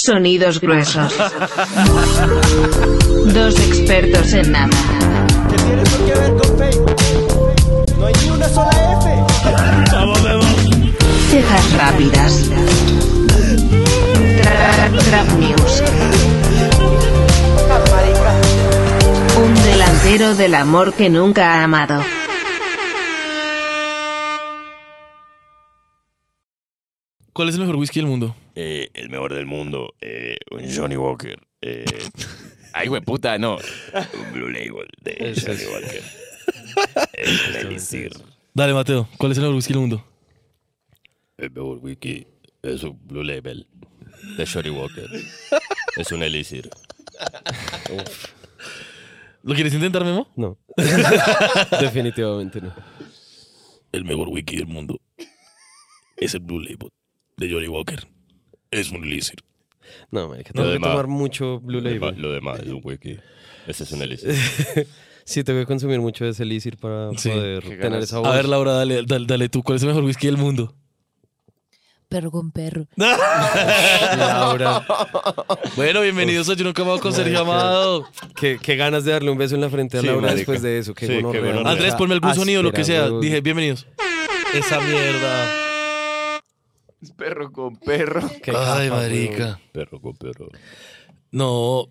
Sonidos gruesos. Dos expertos en nada. ¿Qué tiene por qué ver con Facebook? No hay ni una sola F. Vamos, vemos. Cejas rápidas. Trap News. Un delantero del amor que nunca ha amado. ¿Cuál es el mejor whisky del mundo? El mejor del mundo, un Johnny Walker. Ay, güey, puta, no. Un Blue Label de Johnny Walker. El elixir. Dale, Mateo, ¿cuál es el mejor whisky del mundo? El mejor whisky es un Blue Label de Johnny Walker. Es un elixir. ¿Lo quieres intentar, Memo? No. Definitivamente no. El mejor whisky del mundo es el Blue Label de Johnny Walker. Es un elixir. No, marica, tengo que tomar mucho Blue Label. Lo demás es un whisky. Ese es un elixir. Sí, tengo que consumir mucho de ese elixir para poder tener esa voz. A ver, Laura, dale tú. ¿Cuál es el mejor whisky del mundo? Perro con perro. Laura. Bueno, bienvenidos a Yo Nunca Amado con Sergio Amado. Qué ganas de darle un beso en la frente a Sí, Laura marica. después de eso. Qué Sí, gonorrea. qué gonorrea. Andrés, ponme algún sonido, lo que sea. Áspera, Dije, bienvenidos. Esa mierda. Perro con perro. Qué Ay, capa, marica. Perro con perro. No,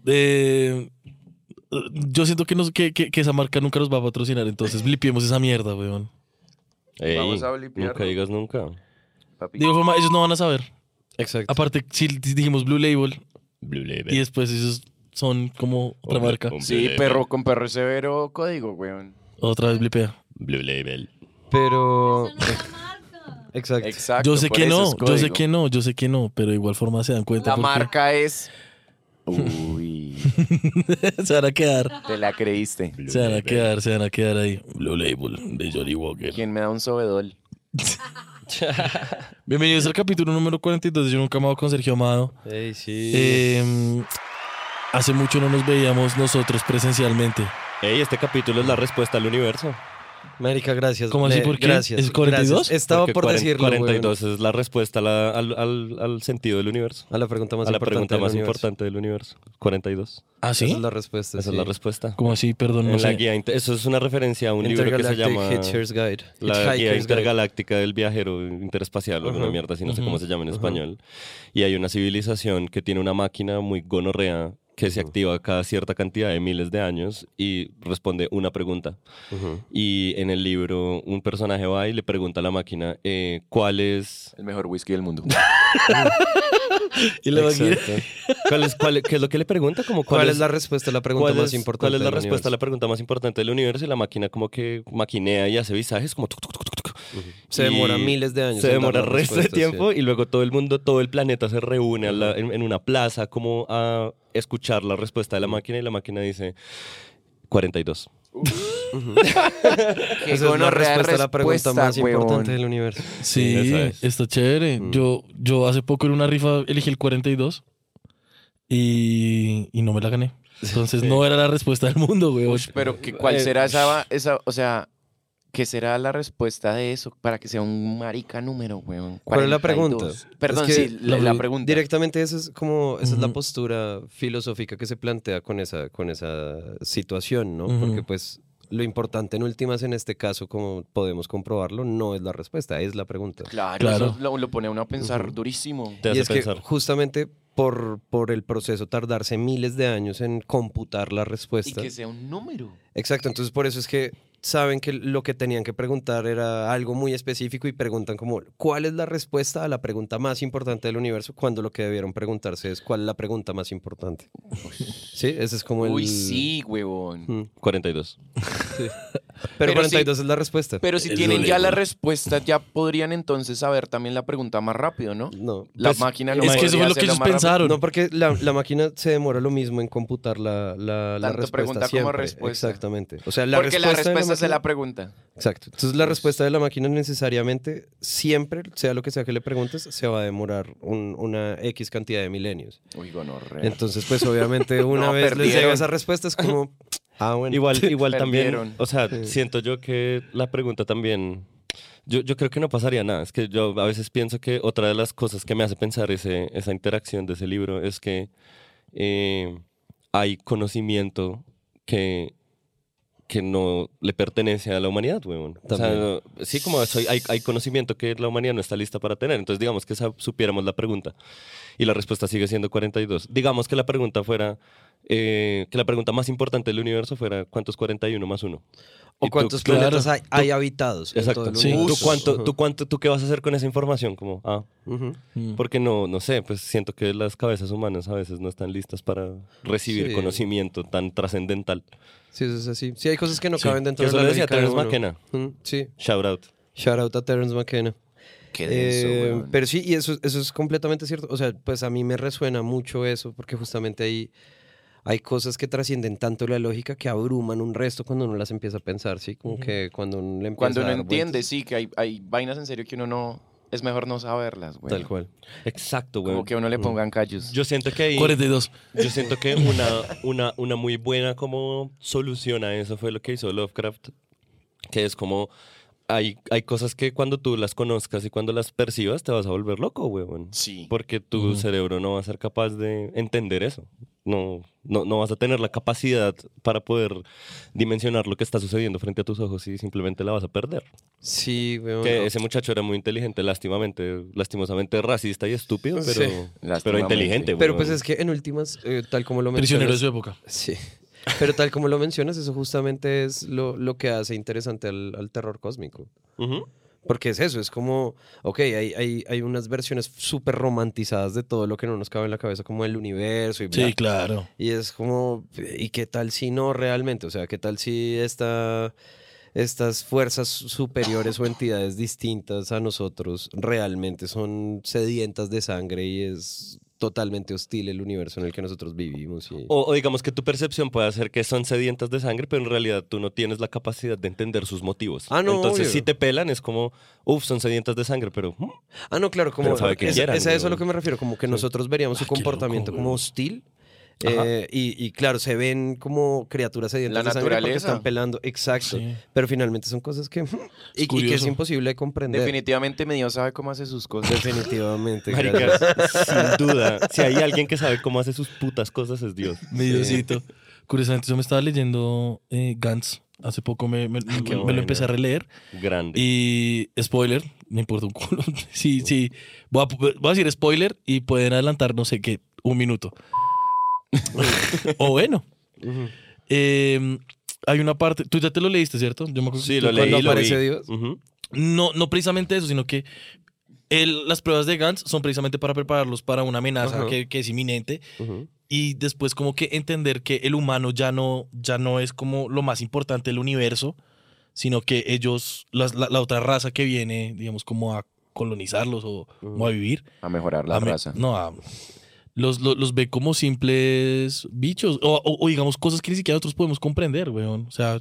yo siento que esa marca nunca nos va a patrocinar, entonces blipiemos esa mierda, weón. Ey, Vamos a blipearlo. nunca digas nunca. Papi. Digo, forma, ellos no van a saber. Exacto. Aparte, si dijimos Blue Label Blue Label. y después ellos son como otra Hombre, marca. hombre. Sí, perro con perro es severo código, weón. Otra vez blipea. Blue Label. Pero... Exacto. Exacto. Yo sé por que eso no, es yo código. sé que no, pero de igual forma se dan cuenta. La porque marca es... Uy, se van a quedar. te la creíste. Blue Se van a Label. quedar, se van a quedar ahí. Blue Label de Johnny Walker. ¿Quién me da un sobedol? Bienvenidos al capítulo número 42 de Yo Nunca Amado con Sergio Amado. Ey, sí. Hace mucho no nos veíamos nosotros presencialmente. Ey, este capítulo es la respuesta al universo. Marica, gracias. ¿Cómo así? ¿Por qué? Gracias. ¿Es 42? Gracias. Estaba Porque por decirlo, 42 es la respuesta al sentido del universo. weón. A la pregunta más A la importante pregunta del más universo. importante del universo. 42. ¿Ah, Esa sí? es la respuesta. Esa sí. es la respuesta. ¿Cómo así? Perdón, no En la sé. guía, eso es una referencia a un libro que se Intergalactic llama Hitchhiker's Guide. La Hitchhiker's guía Guide. intergaláctica del viajero interespacial o alguna mierda así, no sé cómo se llama en español. Y hay una civilización que tiene una máquina muy gonorrea que se activa cada cierta cantidad de miles de años y responde una pregunta. Y en el libro un personaje va y le pregunta a la máquina ¿cuál es El mejor whisky del mundo. Y la máquina- Exacto. qué es lo que le pregunta? Como ¿Cuál es la respuesta a la pregunta cuál más es- importante? ¿Cuál es la del respuesta a la universo? pregunta más importante del universo? Y la máquina como que maquinea y hace visajes como tuc, tuc, tuc, tuc, tuc. Se Y demora miles de años. Se en dar demora la el resto de respuesta, tiempo sí. y luego todo el mundo, todo el planeta se reúne en una plaza como a escuchar la respuesta de la máquina y la máquina dice 42. Qué Esa es la gonorrea respuesta a la pregunta más weón. importante del universo. Sí, esa es. está chévere. Yo hace poco en una rifa elegí el 42 y no me la gané. Entonces no era la respuesta del mundo, güey. Ush, pero ¿cuál será esa, o sea, qué será la respuesta de eso para que sea un marica número, weón? ¿Cuál es la 42. pregunta? Perdón, Es que sí, la pregunta. Directamente esa es esa es la Ujú. postura filosófica que se plantea con esa situación, ¿no? Ujú. Porque pues lo importante en últimas en este caso, como podemos comprobarlo, no es la respuesta, es la pregunta. Claro, Claro. eso lo pone a uno a pensar durísimo. Te Y hace es pensar. que justamente por el proceso tardarse miles de años en computar la Y respuesta. que sea un número. Exacto, entonces por eso es que saben que lo que tenían que preguntar era algo muy específico y preguntan como, ¿cuál es la respuesta a la pregunta más importante del universo? Cuando lo que debieron preguntarse es, ¿cuál es la pregunta más importante? Sí, ese es como el... Uy, sí, huevón. 42. Pero Pero 42 es la respuesta. Pero si Es tienen lo ya la lejos. respuesta, ya podrían entonces saber también la pregunta más rápido, ¿no? No, La pues, máquina no es que eso fue podría lo que hacerlo ellos más rápido. pensaron. no, porque la máquina se demora lo mismo en computar la Tanto respuesta pregunta como siempre. respuesta. Exactamente. O sea, la Porque la respuesta de respuesta es de la máquina- pregunta. Exacto. Entonces la respuesta de la máquina necesariamente, siempre, sea lo que sea que le preguntes, se va a demorar una X cantidad de milenios. Uy, gonorrea. Entonces, pues obviamente una No, vez les perdieron. llega esa respuesta es como, ah, bueno. Igual también, Perdieron. o sea, siento yo que la pregunta también Yo creo que no pasaría nada. Es que yo a veces pienso que otra de las cosas que me hace pensar esa interacción de ese libro es que hay conocimiento que no le pertenece a la humanidad, weón. O sea, sí, como hay conocimiento que la humanidad no está lista para tener. Entonces, digamos que supiéramos la pregunta y la respuesta sigue siendo 42. Digamos que la pregunta fuera, que la pregunta más importante del universo fuera ¿cuántos 41 más 1? O Y cuántos tú, planetas hay habitados. En todo Exacto. el Sí. universo. ¿Tú qué vas a hacer con esa información? Como, Ujú. porque no sé, pues siento que las cabezas humanas a veces no están listas para recibir Sí. conocimiento tan trascendental. Sí, eso es así. Sí, hay cosas que no Sí. caben dentro Eso de la lo decía lógica de Terence uno. McKenna. Sí. Shout out. Shout out a Terence McKenna. Qué denso, weón. Pero sí, y eso es completamente cierto. O sea, pues a mí me resuena mucho eso, porque justamente hay cosas que trascienden tanto la lógica que abruman un resto cuando uno las empieza a pensar, ¿sí? Como que cuando uno le empieza Cuando a uno dar entiende, vueltas. sí, que hay vainas en serio que uno no... Es mejor no saberlas, güey. Tal cual. Exacto, güey. Como que a uno le pongan callos. Yo siento que ahí... 42. Yo siento que una muy buena como solución a eso fue lo que hizo Lovecraft, que es como hay cosas que cuando tú las conozcas y cuando las percibas te vas a volver loco, weón. Sí. Porque tu cerebro no va a ser capaz de entender eso. No vas a tener la capacidad para poder dimensionar lo que está sucediendo frente a tus ojos y simplemente la vas a perder. Sí, weón. Que ese muchacho era muy inteligente, lastimosamente racista y estúpido, Sí. pero Lastimamente. inteligente. Pero weón. pues es que en últimas, tal como lo Prisionero de mencionas... su época. Sí. Pero tal como lo mencionas, eso justamente es lo que hace interesante al terror cósmico. Ujú. Porque es eso, es como, ok, hay unas versiones súper romantizadas de todo lo que no nos cabe en la cabeza, como el universo y bla. Sí, claro. Y es como, ¿y qué tal si no realmente? O sea, ¿qué tal si estas fuerzas superiores o entidades distintas a nosotros realmente son sedientas de sangre y es totalmente hostil el universo en el que nosotros vivimos? O digamos que tu percepción puede hacer que son sedientas de sangre, pero en realidad tú no tienes la capacidad de entender sus motivos. Ah, no, Entonces, obvio. si te pelan, es como, son sedientas de sangre, pero... Ah, no, claro, como Pero sabe que es quieran, a eso es a lo weón. que me refiero, como que nosotros veríamos su Ah, qué comportamiento loco, como weón. hostil. Ajá. Y claro, se ven como criaturas sedientas La de sangre porque naturaleza. están pelando, exacto. Sí. Pero finalmente son cosas que y que es curioso. imposible de comprender. Definitivamente mi Dios sabe cómo hace sus cosas. Definitivamente. Marica, gracias. sin duda, si hay alguien que sabe cómo hace sus putas cosas, es Dios. Mi Diosito. Curiosamente, yo me estaba leyendo Gantz. Hace poco me qué lo buena. empecé a releer. Grande. Y spoiler, me importa un culo. Sí. Voy a decir spoiler y pueden adelantar, no sé qué, un minuto. O bueno. Hay una parte. Tú ya te lo leíste, ¿cierto? Yo me acuerdo Sí, que lo tú- leí, cuando lo aparece vi. Dios. Ujú. No precisamente eso, sino que las pruebas de Gantz son precisamente para prepararlos para una amenaza Ajá. que es inminente. Ujú. Y después como que entender que el humano ya no es como lo más importante del universo, sino que ellos, la otra raza que viene, digamos, como a colonizarlos o como a vivir. A mejorar la a me- raza. No, los ve como simples bichos o digamos cosas que ni siquiera nosotros podemos comprender, weón. O sea,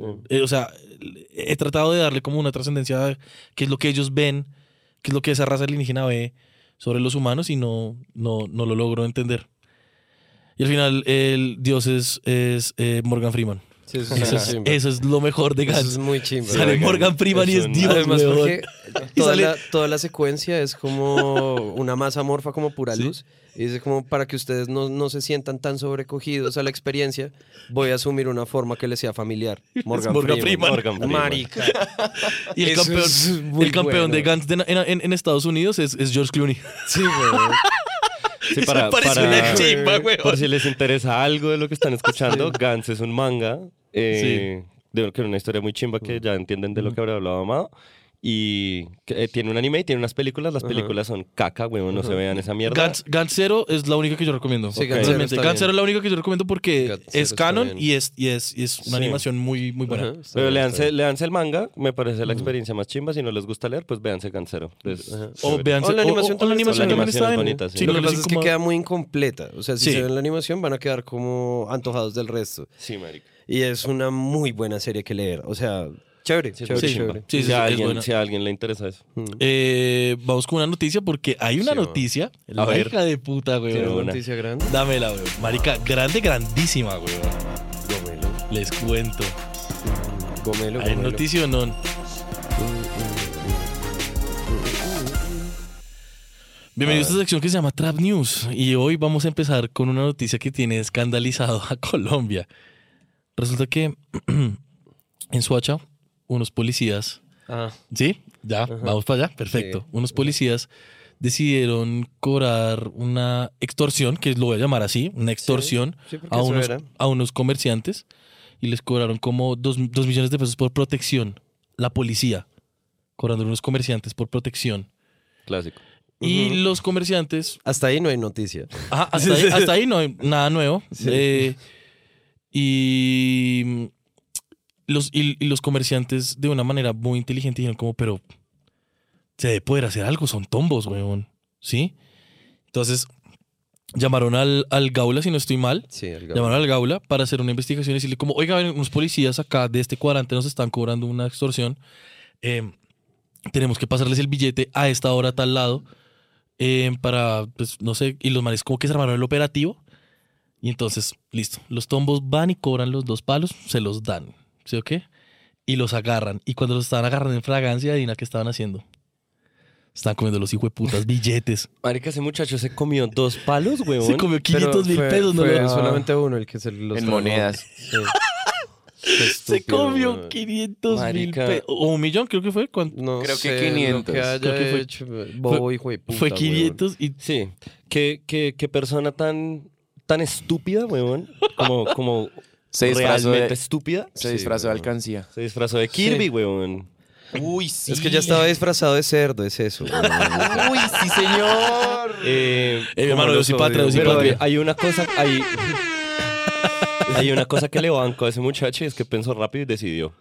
he tratado de darle como una trascendencia a qué es lo que ellos ven, qué es lo que esa raza alienígena ve sobre los humanos y no lo logro entender. Y al final el dios es Morgan Freeman. Sí, eso, Eso es lo mejor de Eso Gantz. es muy chimba. Sale Morgan Freeman y es es un- Dios, Además, weón. porque Y toda, sale- toda la secuencia es como una masa amorfa, como pura Sí. luz. Y dice como para que ustedes no se sientan tan sobrecogidos a la experiencia, voy a asumir una forma que les sea familiar. Morgan Freeman. Morgan Freeman. Marica. Y el Eso campeón, es muy el campeón bueno. de Gantz en Estados Unidos es George Clooney. Sí, güey. Sí, Eso me parece una chimba, weón. por si les interesa algo de lo que están escuchando, Gantz es un manga de que una historia muy chimba que ya entienden de lo que habrá hablado Amado. Y que, tiene un anime y tiene unas películas. Las películas son caca, weón, no se vean esa mierda. Gantz Zero es la única que yo recomiendo. Sí, Ok. Gantz Zero Realmente, está Gantz Zero bien. es la única que yo recomiendo porque Gantz Zero es está canon bien. y es una Sí. animación muy buena. Ajá, está Pero bien, está bien. léanse el manga, me parece la experiencia más chimba. Si no les gusta leer, pues véanse Gansero. O vean O la animación la animación también también está está bien. bien. bonita, sí. Sí, Lo no que les pasa es que incomoda. queda muy incompleta. O sea, si Sí. se ven la animación van a quedar como antojados del resto. Sí, marica. Y es una muy buena serie que leer. O sea, chévere, Sí, chévere, sí. chévere. Sí, si, a es alguien, buena. si a alguien le interesa eso. Vamos con una noticia porque hay una Sí, noticia. La ver. hija de puta, ¿Tiene weón. una. noticia grande? Dámela, weón. Marica, grandísima, weón. Les cuento. Gomelo, Hay gomelo. noticia o no. Bienvenidos a esta sección que se llama Trap News. Y hoy vamos a empezar con una noticia que tiene escandalizado a Colombia. Resulta que en Soacha, unos policías... ¿Sí? Ya, vamos para allá. Perfecto. Sí. Unos policías decidieron cobrar una extorsión, que lo voy a llamar así, una extorsión Sí, porque a, eso unos, era. a unos comerciantes y les cobraron como 2 millones de pesos por protección. La policía cobrando a unos comerciantes por protección. Clásico. Y los comerciantes... Hasta ahí no hay noticia. Ajá, hasta ahí no hay nada nuevo. Sí. Y los comerciantes de una manera muy inteligente dijeron como, pero se debe poder hacer algo, son tombos, weón. ¿Sí? Entonces llamaron al Gaula, si no estoy mal. Sí, el Llamaron al Gaula para hacer una investigación y decirle como, oiga, ven, unos policías acá de este cuadrante nos están cobrando una extorsión. Tenemos que pasarles el billete a esta hora a tal lado para, pues, no sé, y los manes como que se armaron el operativo. Y entonces, listo, los tombos van y cobran los 2 palos, se los dan, ¿sí o qué? Y los agarran. Y cuando los estaban agarrando en fragancia, adivina qué estaban haciendo. Estaban comiendo los hijueputas billetes. Marica, ese muchacho se comió 2 palos, weón. Se comió 500.000 pesos, ¿no? Fue solamente uno el que se los En tragó. monedas. Sí. Qué Se estúpido, comió weón. 500.000 Marica. pesos. O 1.000.000, creo que fue. ¿Cuánto? No Creo que sé, 500. Lo que haya Creo que fue- hecho, bobo hijo de puta, Fue weón. 500 y... Sí. Qué persona tan estúpida, weón. Como Se disfrazó realmente de, estúpida. se disfrazó de alcancía. Se disfrazó de Kirby, weón. Uy, sí. Es que ya estaba disfrazado de cerdo, es eso. weón. Uy, sí, señor. mi hermano, yo soy patria, yo soy Pero patria. hay una cosa, hay una cosa que le banco a ese muchacho y es que pensó rápido y decidió.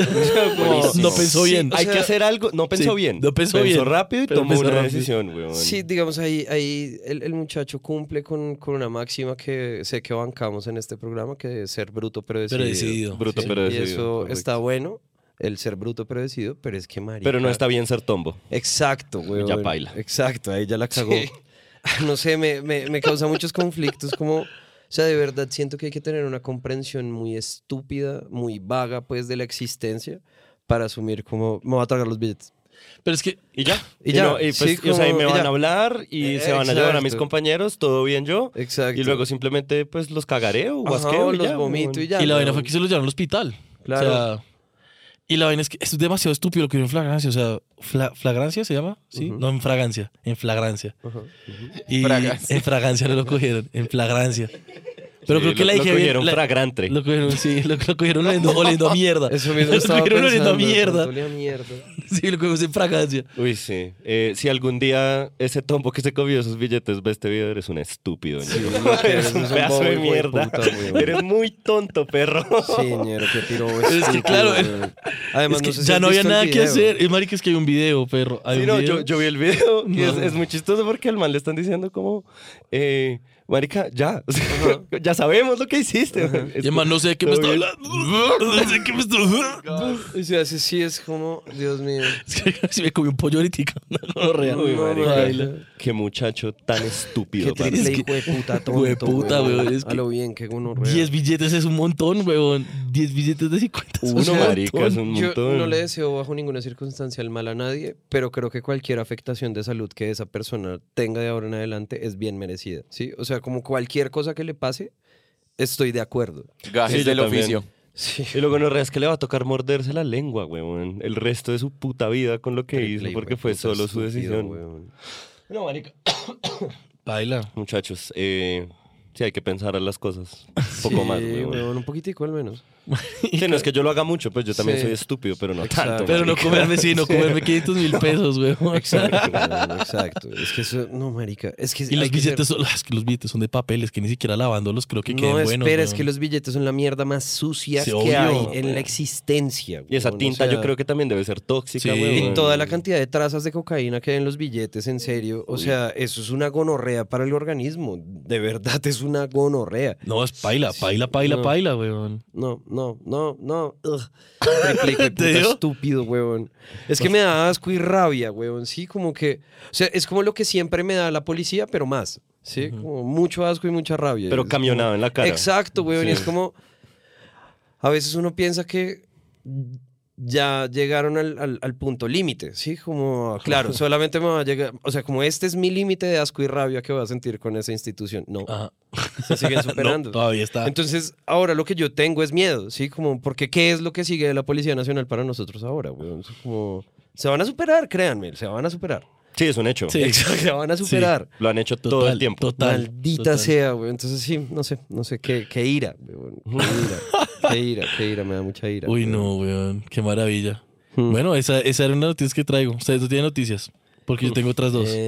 No pensó bien. Hay sea, que hacer algo. No pensó sí, bien. no pensó bien, rápido y pero tomó pensó una rápido. decisión, weón. Sí, digamos, ahí el muchacho cumple con una máxima que sé que bancamos en este programa, que es ser bruto pero decidido. Pero decidido. Bruto, Sí. pero Y decidido, eso correcto. está bueno, el ser bruto pero decidido, pero es que marica. Pero no está bien ser tombo. Exacto, güey. Ya paila. Exacto, ahí ya la cagó. Sí. No sé, me causa muchos conflictos, como... O sea, de verdad siento que hay que tener una comprensión muy estúpida, muy vaga, pues, de la existencia para asumir como, me voy a tragar los billetes. Pero es que... Y ya. Y ya, no, y pues, sí, y, o sea, y como- me y van ya. a hablar y se van a llevar a mis Exacto. compañeros, todo bien yo. Exacto. Y luego simplemente pues los cagaré o Ajá, guasqueo o y los ya, vomito weón. y ya. y la vaina weón. fue que se los llevaron al hospital. Claro. O sea, y la vaina es que es demasiado estúpido lo que vieron en flagrancia. O sea, ¿flagrancia se llama? Sí. No, en fragancia. En flagrancia. Ajá. Y Fragancia. en fragancia no lo cogieron. En flagrancia. Pero Sí, creo que la lo dije cogieron bien. fragrante. Lo cogieron, sí. Lo cogieron oliendo a mierda. Eso mismo Lo estaba cogieron oliendo a pensando, mierda. olía a mierda. Sí, lo cogimos en fragancia. Uy, sí. Si algún día ese tombo que se comió esos billetes ve este video, eres un estúpido. ñero. lo que eres Eres un es un pedazo bobo de hijo de mierda. puta, weón. Eres muy tonto, perro. Sí, ñero, qué tiro es que, estúpido, claro, weón. Además, Es que no sé si ya has no había visto el nada que video. hacer. Marica, es que hay un video, perro. Hay Sí, un no, video. yo vi el video y No. es muy chistoso porque al man le están diciendo como, marica, ya, o sea, ya sabemos lo que hiciste. man. Y además no sé de qué me ¿Todo está bien? hablando. No sé de qué me está hablando. Y se hace así, es como, Dios mío. Es que si me comí un pollo ahorita. No, real. Uy, No, marica, baila. qué muchacho tan estúpido. Qué parce. triple hijo de puta tonto, hijo de puta, weón, es A que- lo bien, que gonorrea. 10 billetes es un montón, weón. 10 billetes de 50 es un Uno, montón. marica, es un Yo montón. no le deseo bajo ninguna circunstancia el mal a nadie, pero creo que cualquier afectación de salud que esa persona tenga de ahora en adelante es bien merecida, ¿sí? O sea, como cualquier cosa que le pase, estoy de acuerdo. Gajes Sí, yo del también. oficio. Sí. Y luego no es que le va a tocar morderse la lengua, weón. El resto de su puta vida con lo que hizo, porque fue solo su decisión. No, marica. Baila. Muchachos, sí hay que pensar en las cosas. Un poco más, weón. Un poquitico al menos. Sí, no es que yo lo haga mucho, pues yo también Sí. soy estúpido, pero no Exacto. tanto. Pero no marica. comerme, sí, no comerme 500.000 pesos, weón. Exacto, weón, exacto. Es que eso, no, marica. Es que Y los hay que ser- billetes son, es que los billetes son de papel, es que ni siquiera lavándolos creo que queden No, buenos. espera, es weón. que los billetes son la mierda más sucia Sí, que obvio. hay en la existencia. Y esa weón, o tinta sea, yo creo que también debe ser tóxica, Sí. weón. Y toda la cantidad de trazas de cocaína que hay en los billetes, en serio. O sea, eso es una gonorrea para el organismo. De verdad es una gonorrea. No, es paila, No. weón. No. Ugh. Triple hijo de ¿Te puta dio? estúpido, weón. Es que me da asco y rabia, weón. Sí, como que... O sea, es como lo que siempre me da la policía, pero más. Sí, como mucho asco y mucha rabia. Pero Es camionado como- en la cara. Exacto, weón. Y Sí. es como... A veces uno piensa que ya llegaron al punto límite, ¿sí? Como, claro, solamente me va a llegar, o sea, como este es mi límite de asco y rabia que voy a sentir con esa institución. No, Ajá. se siguen superando. No, todavía está. Entonces, ahora lo que yo tengo es miedo, ¿sí? Como, porque ¿qué es lo que sigue de la Policía Nacional para nosotros ahora, weón? Es como, se van a superar, créanme, se van a superar. Sí, es un hecho. Sí. Exacto, se van a superar. Lo han hecho todo Total, el tiempo. Total. Maldita total. sea, güey. Entonces sí, no sé, qué ira, weón. Qué ira, me da mucha ira. Uy, weón. no, weón. Qué maravilla. Hmm. Bueno, esa era una noticia que traigo. Ustedes no tienen noticias. Porque yo tengo otras dos.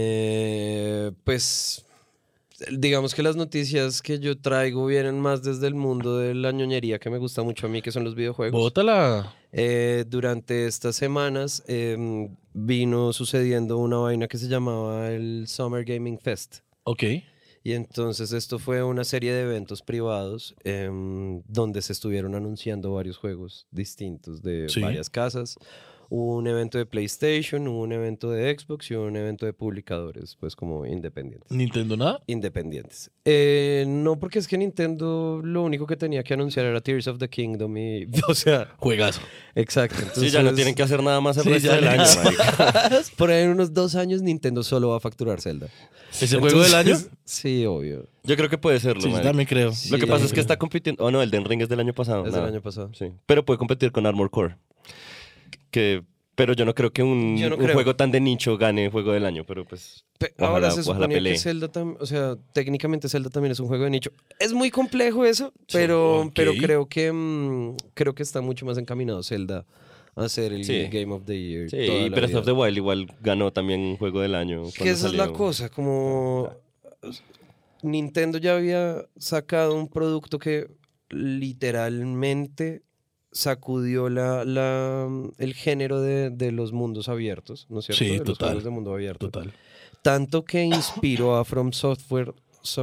Pues, digamos que las noticias que yo traigo vienen más desde el mundo de la ñoñería que me gusta mucho a mí, que son los videojuegos. Bótala. Durante estas semanas vino sucediendo una vaina que se llamaba el Summer Gaming Fest. Ok. Y entonces esto fue una serie de eventos privados donde se estuvieron anunciando varios juegos distintos de Sí. varias casas. Hubo un evento de PlayStation, hubo un evento de Xbox y hubo un evento de publicadores, pues como independientes. ¿Nintendo nada? Independientes. No, porque es que Nintendo lo único que tenía que anunciar era Tears of the Kingdom y, o sea, Juegazo. exacto. Sí, Entonces, ya no tienen que hacer nada más el Sí, resto ya del no. año, marica. Por ahí en unos 2 años Nintendo solo va a facturar Zelda. ¿Es el juego del año? Sí, obvio. Yo creo que puede serlo, Sí, yo marica. también creo. Sí, Lo que pasa es que creo. está compitiendo... Oh, no, el Den Ring es del año pasado. Es del nada. año pasado. Sí. Pero puede competir con Armor Core. Pero yo no creo que un Yo no un creo. juego tan de nicho gane juego del año, pero pues... Ahora Ojalá- se ojalá suponía pelee. que Zelda también, o sea, técnicamente Zelda también es un juego de nicho. Es muy complejo eso, pero, ok. pero creo que está mucho más encaminado Zelda a ser el Sí. Game of the Year. Sí, toda y la Breath vida. of the Wild igual ganó también un juego del año. Es que cuando esa es la salió. cosa, como Nintendo ya había sacado un producto que literalmente sacudió el género de los mundos abiertos, ¿no es cierto? Sí, de los total. juegos de mundo abierto. Total. Tanto que inspiró a From Software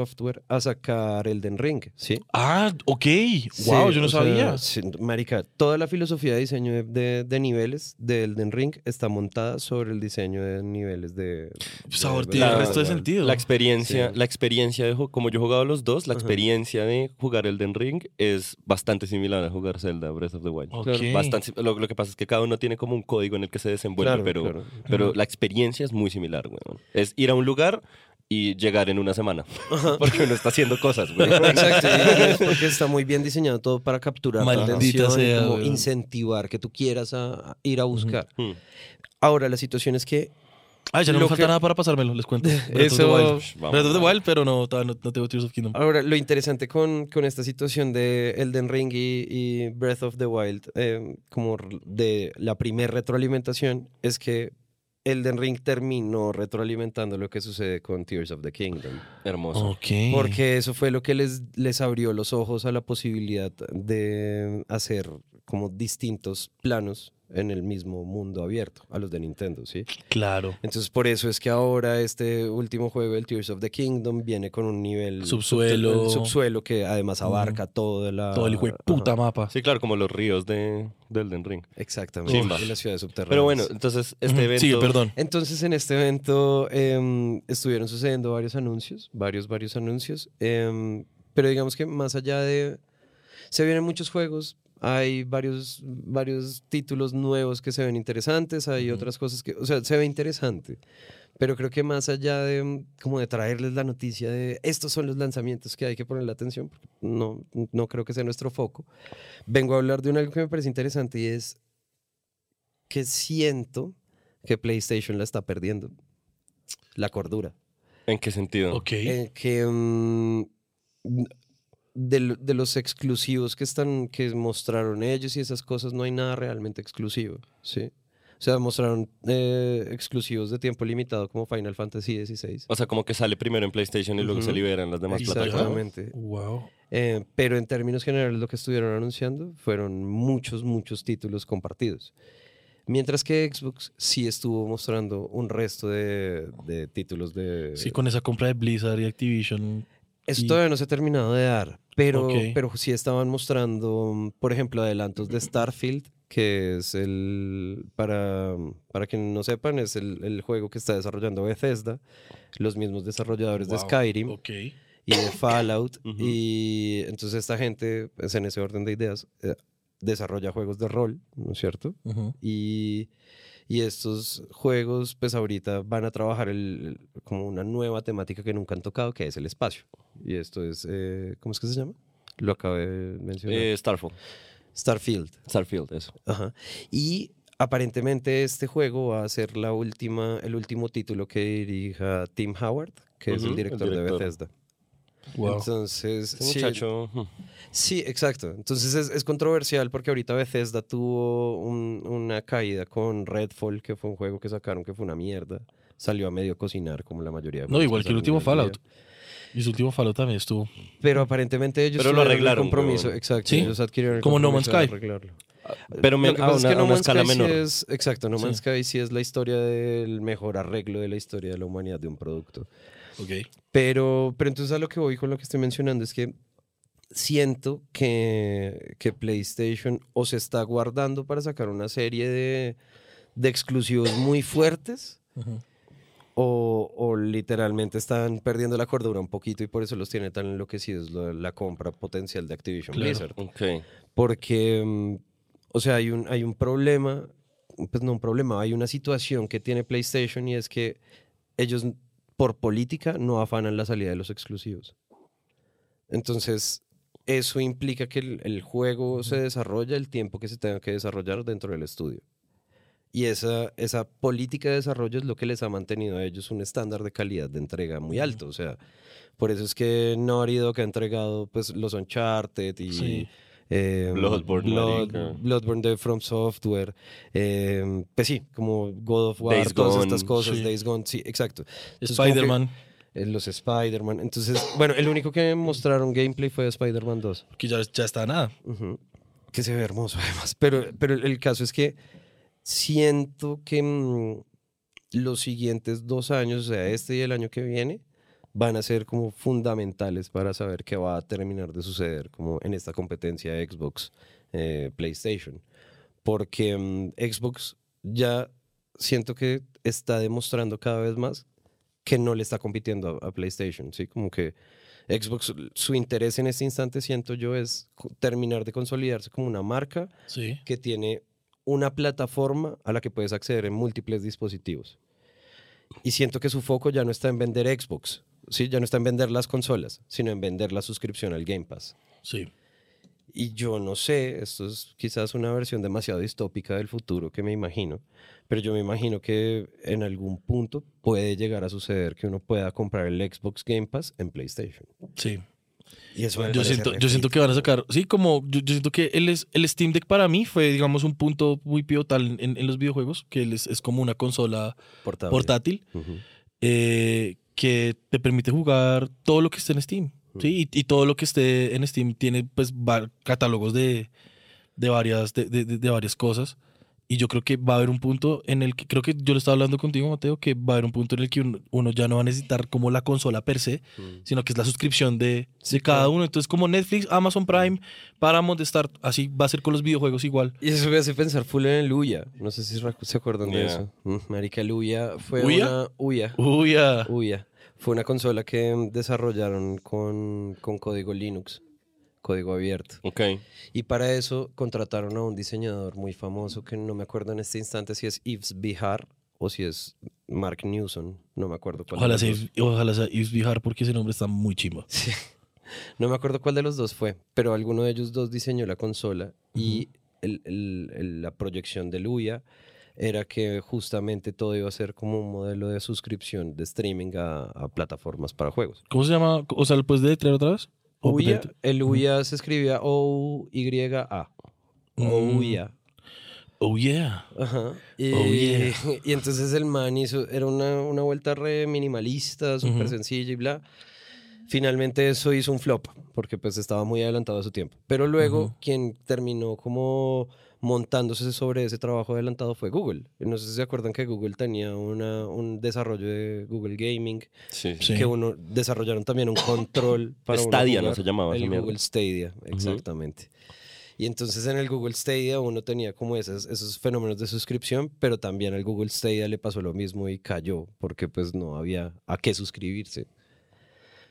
a sacar Elden Ring, ¿sí? Ah, ok. Sí, Wow, yo no o sea, sabía. sí, marica, toda la filosofía de diseño de niveles de Elden Ring está montada sobre el diseño de niveles de... Sabor de- tiene el la- resto de sentido. La experiencia, Sí. la experiencia como yo he jugado los dos, la Ajá. experiencia de jugar Elden Ring es bastante similar a jugar Zelda Breath of the Wild. Ok. Bastante, lo que pasa es que cada uno tiene como un código en el que se desenvuelve, Claro, pero, claro. pero la experiencia es muy similar, weón. Es ir a un lugar y llegar en una semana. Porque uno está haciendo cosas, güey. Exacto, y es porque está muy bien diseñado todo para capturar la Maldita atención y sea, como weón. incentivar que tú quieras a ir a buscar. Hmm. Ahora, la situación es que Ah, ya no Lo me falta que- nada para pasármelo, les cuento. Breath of the Eso- Wild. Vamos, Breath of the vamos. Wild, pero no, todavía no tengo Tears of Kingdom. ahora lo interesante con esta situación de Elden Ring y Breath of the Wild, como de la primer retroalimentación, es que Elden Ring terminó retroalimentando lo que sucede con Tears of the Kingdom. Hermoso. Ok. Porque eso fue lo que les abrió los ojos a la posibilidad de hacer como distintos planos en el mismo mundo abierto, a los de Nintendo, ¿sí? Claro. Entonces por eso es que ahora este último juego, el Tears of the Kingdom, viene con un nivel Subsuelo. el subsuelo que además abarca todo Todo el hijo de puta Ajá, mapa. Sí, claro, como los ríos de Elden Ring. exactamente, Chimba. y las ciudades subterráneas. Pero bueno, entonces este Ujú. evento... Sigue, perdón. Entonces en este evento estuvieron sucediendo varios anuncios, varios anuncios, pero digamos que más allá de... Se vienen muchos juegos, hay varios títulos nuevos que se ven interesantes, hay otras cosas que... O sea, se ve interesante, pero creo que más allá de como de traerles la noticia de estos son los lanzamientos que hay que ponerle atención, porque no creo que sea nuestro foco, vengo a hablar de algo que me parece interesante y es que siento que PlayStation la está perdiendo. La cordura. ¿En qué sentido? Ok. Que de los exclusivos que mostraron ellos y esas cosas, no hay nada realmente exclusivo, ¿sí? O sea, mostraron exclusivos de tiempo limitado como Final Fantasy XVI. O sea, como que sale primero en PlayStation y luego Ujú. se libera en las demás plataformas. Exactamente. Wow. Pero en términos generales lo que estuvieron anunciando fueron muchos títulos compartidos. Mientras que Xbox sí estuvo mostrando un resto de títulos de... Sí, con esa compra de Blizzard y Activision. Eso y- todavía no se ha terminado de dar, pero, Ok. pero sí estaban mostrando, por ejemplo, adelantos de Starfield, que es para quien no sepan, es el juego que está desarrollando Bethesda, los mismos desarrolladores de Wow. Skyrim Ok. y de Fallout. Ujú. Y entonces esta gente, pues en ese orden de ideas, desarrolla juegos de rol, ¿no es cierto? Ujú. Y estos juegos, pues ahorita van a trabajar como una nueva temática que nunca han tocado, que es el espacio. Y esto es, ¿cómo es que se llama? Lo acabé de mencionar. Starfield. Starfield, eso. Ajá. Y aparentemente este juego va a ser el último título que dirija Tim Howard, que es el director de Bethesda. Wow. Entonces, Este sí, muchacho... sí, exacto. Entonces es controversial porque ahorita Bethesda tuvo una caída con Redfall, que fue un juego que sacaron que fue una mierda. Salió a medio cocinar como la mayoría de No, juegos igual que el salen último hoy en día. Fallout. Y su último Fallout también estuvo. Pero aparentemente ellos Pero lo tuvieron el arreglaron, compromiso, weón. exacto. Sí, Ellos adquirieron el como No compromiso Man's de Sky. arreglarlo. Pero Lo que pasa es que a No una Man's escala Sky sí menor. es, exacto, No Man's Sí. Sky sí es la historia del mejor arreglo de la historia de la humanidad de un producto. Ok. Pero entonces a lo que voy con lo que estoy mencionando es que siento que PlayStation o se está guardando para sacar una serie de exclusivos muy fuertes Ujú. o literalmente están perdiendo la cordura un poquito y por eso los tiene tan enloquecidos la compra potencial de Activision Claro. Blizzard. Ok. Porque, o sea, hay un problema, pues no un problema, hay una situación que tiene PlayStation y es que ellos por política no afanan la salida de los exclusivos. Entonces, eso implica que el juego se desarrolla el tiempo que se tenga que desarrollar dentro del estudio. Y esa política de desarrollo es lo que les ha mantenido a ellos un estándar de calidad de entrega muy alto. O sea, por eso es que Naughty Dog ha entregado pues, los Uncharted y Sí. Bloodborne, marica. Bloodborne de From Software. Pues sí, como God of War, Days todas Gone, estas cosas, sí. Days Gone, sí, exacto. Entonces, como que, Spider-Man, los Spider-Man. Entonces, bueno, el único que mostraron gameplay fue Spider-Man 2. que ya está nada. Ujú. Que se ve hermoso además. Pero el caso es que siento que los siguientes 2 años, o sea, este y el año que viene, van a ser como fundamentales para saber qué va a terminar de suceder como en esta competencia de Xbox, PlayStation. Porque Xbox ya siento que está demostrando cada vez más que no le está compitiendo a PlayStation, ¿sí? Como que Xbox, su interés en este instante, siento yo, es terminar de consolidarse como una marca Sí. que tiene una plataforma a la que puedes acceder en múltiples dispositivos. Y siento que su foco ya no está en vender Xbox, ¿sí? Ya no está en vender las consolas, sino en vender la suscripción al Game Pass. Sí. Y yo no sé, esto es quizás una versión demasiado distópica del futuro que me imagino, pero yo me imagino que en algún punto puede llegar a suceder que uno pueda comprar el Xbox Game Pass en PlayStation. Sí. Y eso me Yo parece siento que van a sacar, sí, como yo siento que el Steam Deck para mí fue, digamos, un punto muy pivotal en los videojuegos, que es como una consola portátil Ujú. que te permite jugar todo lo que esté en Steam, ¿sí? Y todo lo que esté en Steam tiene pues catálogos de varias cosas. Y yo creo que va a haber un punto en el que, creo que yo lo estaba hablando contigo, Mateo, que va a haber un punto en el que uno ya no va a necesitar como la consola per se, sino que es la suscripción de cada uno. Entonces, como Netflix, Amazon Prime, Paramount, Star, así va a ser con los videojuegos igual. Y eso me hace pensar full en el Ouya. No sé si se acuerdan de Yeah. eso. Marica, el Ouya fue ¿Ouya? una... Ouya. Uy, ya. Ouya. Fue una consola que desarrollaron con código Linux, código abierto. Ok. Y para eso contrataron a un diseñador muy famoso que no me acuerdo en este instante si es Yves Bihar o si es Mark Newson. No me acuerdo cuál Ojalá de los sea, dos. ojalá sea Yves Bihar porque ese nombre está muy chimba. No me acuerdo cuál de los dos fue, pero alguno de ellos dos diseñó la consola y la proyección de Ouya era que justamente todo iba a ser como un modelo de suscripción de streaming a plataformas para juegos. ¿Cómo se llama? O sea, ¿lo puedes deletrear otra vez? ¿O Ouya, potente? el Ouya se escribía O-Y-A. Ouya. Oh, yeah. Ajá. Y, Oh, yeah. y entonces el man hizo, era una vuelta re minimalista, súper Ujú. sencilla y bla. Finalmente eso hizo un flop, porque pues estaba muy adelantado a su tiempo. Pero luego quien terminó como montándose sobre ese trabajo adelantado fue Google. No sé si se acuerdan que Google tenía un desarrollo de Google Gaming, Sí. Sí. que desarrollaron también un control para uno Stadia, ¿no jugar, se llamaba esa el mierda? Google Stadia, exactamente. Y entonces en el Google Stadia uno tenía como esos fenómenos de suscripción, pero también al Google Stadia le pasó lo mismo y cayó, porque pues no había a qué suscribirse.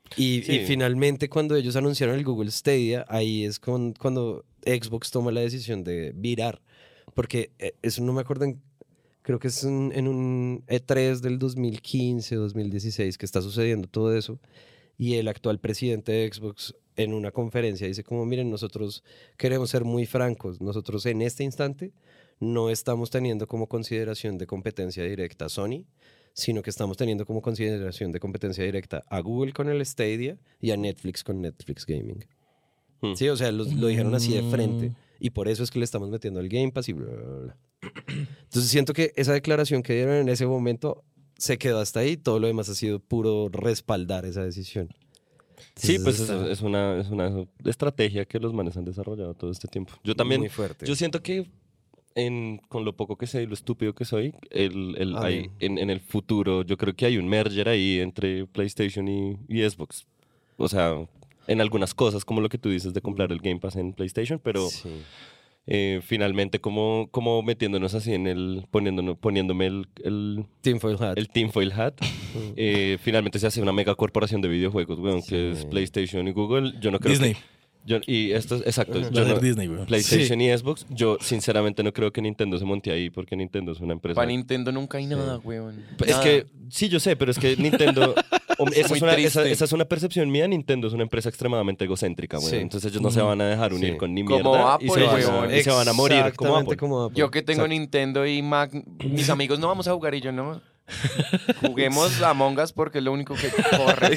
Y Sí. finalmente cuando ellos anunciaron el Google Stadia, ahí es cuando Xbox toma la decisión de virar. Porque eso no me acuerdo, creo que es en un E3 del 2015, 2016 que está sucediendo todo eso. Y el actual presidente de Xbox en una conferencia dice como, miren, nosotros queremos ser muy francos. Nosotros en este instante no estamos teniendo como consideración de competencia directa a Sony, sino que estamos teniendo como consideración de competencia directa a Google con el Stadia y a Netflix con Netflix Gaming. Sí, o sea, lo dijeron así de frente. Y por eso es que le estamos metiendo el Game Pass y bla, bla, bla. Entonces siento que esa declaración que dieron en ese momento se quedó hasta ahí. Todo lo demás ha sido puro respaldar esa decisión. Sí, Entonces pues está es una estrategia que los manes han desarrollado todo este tiempo. Yo también, muy fuerte. yo siento que con lo poco que sé y lo estúpido que soy, Amén. en el futuro yo creo que hay un merger ahí entre PlayStation y Xbox. O sea, en algunas cosas, como lo que tú dices de comprar el Game Pass en PlayStation, pero Sí. finalmente como metiéndonos así poniéndome Tinfoil Hat. el tinfoil hat, finalmente se hace una mega corporación de videojuegos, weón, que es PlayStation y Google. Yo no creo Disney. y esto es exacto. Va a Yo ser no- Disney, weón. PlayStation y Xbox, yo sinceramente no creo que Nintendo se monte ahí porque Nintendo es una empresa. Para Nintendo nunca hay nada, weón. Es Nada. que, sí, yo sé, pero es que Nintendo, esa, Muy es una, triste. esa es una percepción mía. Nintendo es una empresa extremadamente egocéntrica, weón. Sí. Entonces ellos no se van a dejar unir Sí. con ni Como mierda Apple, weón. y se van a morir como Exactamente Apple. como Apple. Yo que tengo Exacto. Nintendo y Mac, mis amigos no vamos a jugar y yo no. Juguemos Among Us porque es lo único que corre.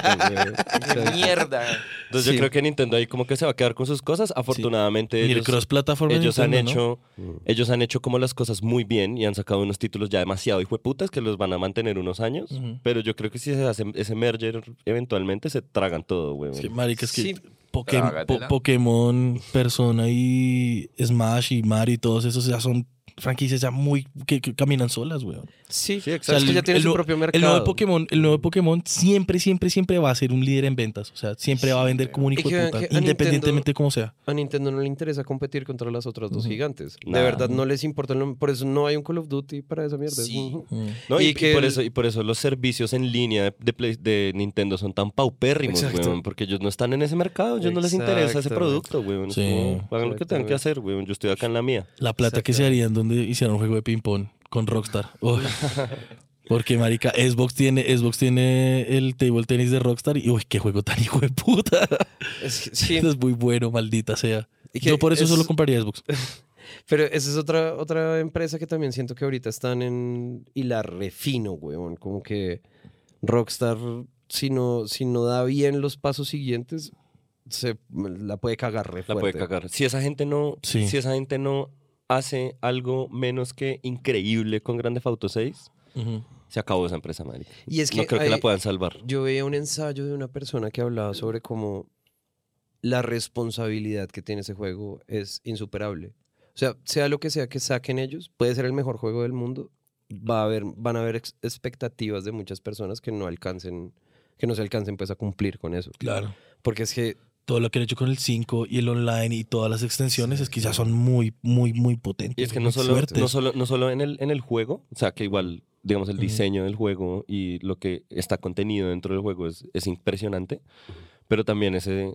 ¡Qué mierda! Entonces Sí. yo creo que Nintendo ahí como que se va a quedar con sus cosas. Afortunadamente Y el ellos, cross-plataforma de ellos han Nintendo, hecho ellos han hecho como las cosas muy bien y han sacado unos títulos ya demasiado hijueputas que los van a mantener unos años. Ujú. Pero yo creo que si se hace ese merger eventualmente se tragan todo, weón. Es que, marica, es que Sí. Trágatela. Pokémon, Persona y Smash y Mario y todos esos ya son franquicias ya muy que caminan solas, weón. Sí, Sí, o exacto. sea, es que ya tiene su nue- propio El mercado. nuevo Pokémon siempre va a ser un líder en ventas. O sea, siempre va a vender como un Y hijo que de vean puta, que a independientemente de cómo sea. A Nintendo no le interesa competir contra las otras dos gigantes. Nada. De verdad no les importa. Por eso no hay un Call of Duty para esa mierda. Sí. Ujú. No, Y y, que por eso los servicios en línea de Nintendo son tan paupérrimos, Exacto. weón, porque ellos no están en ese mercado, ellos no les interesa ese Exactamente. producto, weón. Es Sí. como, hagan lo que tengan que hacer, weón. Yo estoy acá en la mía. La plata que se haría en donde hicieran un juego de ping-pong con Rockstar. Uy. Porque, marica, Xbox tiene el table tenis de Rockstar y, uy, qué juego tan hijo de puta. Es que- sí, Es muy bueno, maldita sea. Y que Yo por eso es- solo compraría Xbox. pero esa es otra empresa que también siento que ahorita están en... Y la refino, weón. Como que Rockstar, si no da bien los pasos siguientes, la puede cagar re La puede fuerte. cagar. Si esa gente no hace algo menos que increíble con Grand Theft Auto 6, Ujú. se acabó esa empresa, marica. Y es que no creo que hay- la puedan salvar. Yo veía un ensayo de una persona que hablaba sobre cómo la responsabilidad que tiene ese juego es insuperable. O sea lo que sea que saquen ellos, puede ser el mejor juego del mundo, van a haber expectativas de muchas personas que no se alcancen pues a cumplir con eso. Claro. Porque es que Todo lo que han hecho con el 5 y el online y todas las extensiones es que ya son muy, muy, muy potentes. Y es que muy no solo, fuertes. no solo en el juego, o sea, que igual, digamos, el diseño del juego y lo que está contenido dentro del juego es impresionante, pero también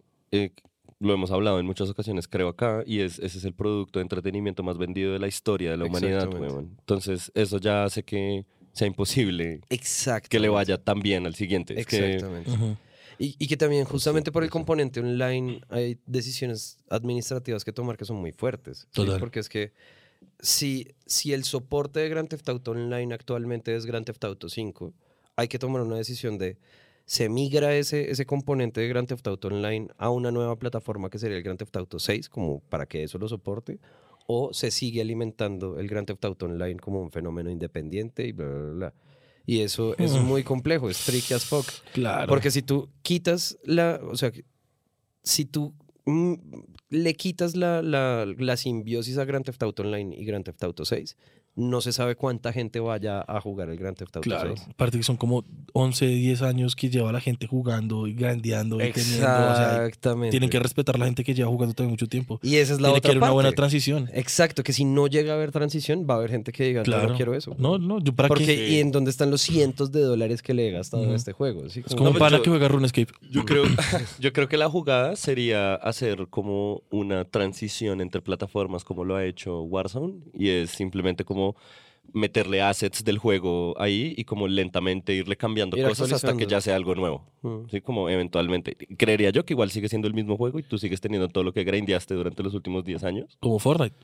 lo hemos hablado en muchas ocasiones, creo acá, y ese es el producto de entretenimiento más vendido de la historia de la humanidad, Exactamente. weón. Entonces, eso ya hace que sea imposible exacto que le vaya tan bien al siguiente. Es que exactamente. Ujú. Y que también justamente por el componente online hay decisiones administrativas que tomar que son muy fuertes. ¿sí? Total. Porque es que si el soporte de Grand Theft Auto Online actualmente es Grand Theft Auto 5, hay que tomar una decisión de se migra ese componente de Grand Theft Auto Online a una nueva plataforma que sería el Grand Theft Auto 6, como para que eso lo soporte, o se sigue alimentando el Grand Theft Auto Online como un fenómeno independiente y bla, bla, bla. Y eso es muy complejo, es tricky as fuck. Claro. Porque si tú quitas o sea, si tú le quitas la simbiosis a Grand Theft Auto Online y Grand Theft Auto 6, no se sabe cuánta gente vaya a jugar el Grand Theft Auto Claro, 6. aparte que son como 11, 10 años que lleva la gente jugando y grandeando y teniendo, o sea, Exactamente. tienen que respetar a la gente que lleva jugando también mucho tiempo. Y esa es la Tiene que otra haber una parte. buena transición. Exacto, que si no llega a haber transición, va a haber gente que diga, Claro. no quiero eso. No, yo para Porque, qué. ¿y en dónde están los cientos de dólares que le he gastado a este juego? ¿Sí? Es como No, para yo- que juega RuneScape. Yo creo que la jugada sería hacer como una transición entre plataformas como lo ha hecho Warzone y es simplemente como meterle assets del juego ahí y como lentamente irle cambiando Ir cosas hasta que actualizándolo. ya sea algo nuevo. Mm. Sí, como eventualmente. Creería yo que igual sigue siendo el mismo juego y tú sigues teniendo todo lo que grindeaste durante los últimos 10 años. Como Fortnite.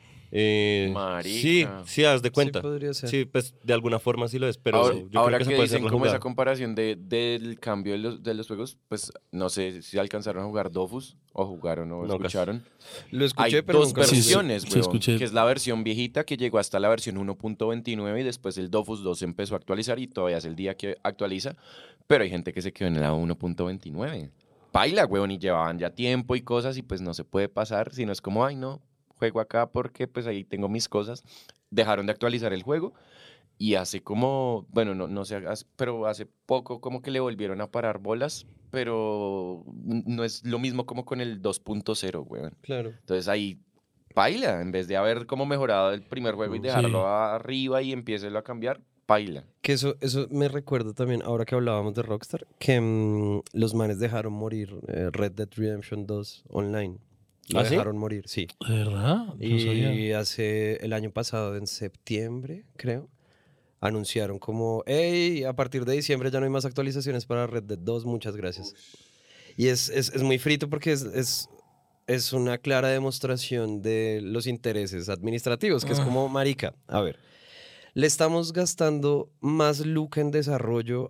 Marica. Sí, haz de cuenta. Sí, podría ser. Sí, pues de alguna forma sí lo es, pero Ahora, yo creo ahora que que se puede hacer dicen la como jugada. esa comparación del cambio de los juegos, pues no sé si alcanzaron a jugar Dofus o jugaron o No, escucharon. Lo escuché, Hay pero dos nunca lo jugué. versiones, sí, weón, escuché. que es la versión viejita que llegó hasta la versión 1.29 y después el Dofus 2 se empezó a actualizar y todavía es el día que actualiza, pero hay gente que se quedó en la 1.29. Paila, weón, y llevaban ya tiempo y cosas y pues no se puede pasar, sino es como, ay, no, juego acá porque pues ahí tengo mis cosas. Dejaron de actualizar el juego y hace como, bueno, no sé, pero hace poco como que le volvieron a parar bolas, pero no es lo mismo como con el 2.0, weón. Claro. Entonces ahí paila, en vez de haber como mejorado el primer juego y dejarlo Sí. arriba y empiece a cambiar, paila. Que eso me recuerda también, ahora que hablábamos de Rockstar, que los manes dejaron morir Red Dead Redemption 2 online. Lo ¿Ah, sí? dejaron morir, sí. ¿De verdad? No sabía. Y hace el año pasado, en septiembre, creo, anunciaron como, hey, a partir de diciembre ya no hay más actualizaciones para Red Dead 2, muchas gracias. Y es muy frito porque es una clara demostración de los intereses administrativos, que es como, marica, a ver, le estamos gastando más lucas en desarrollo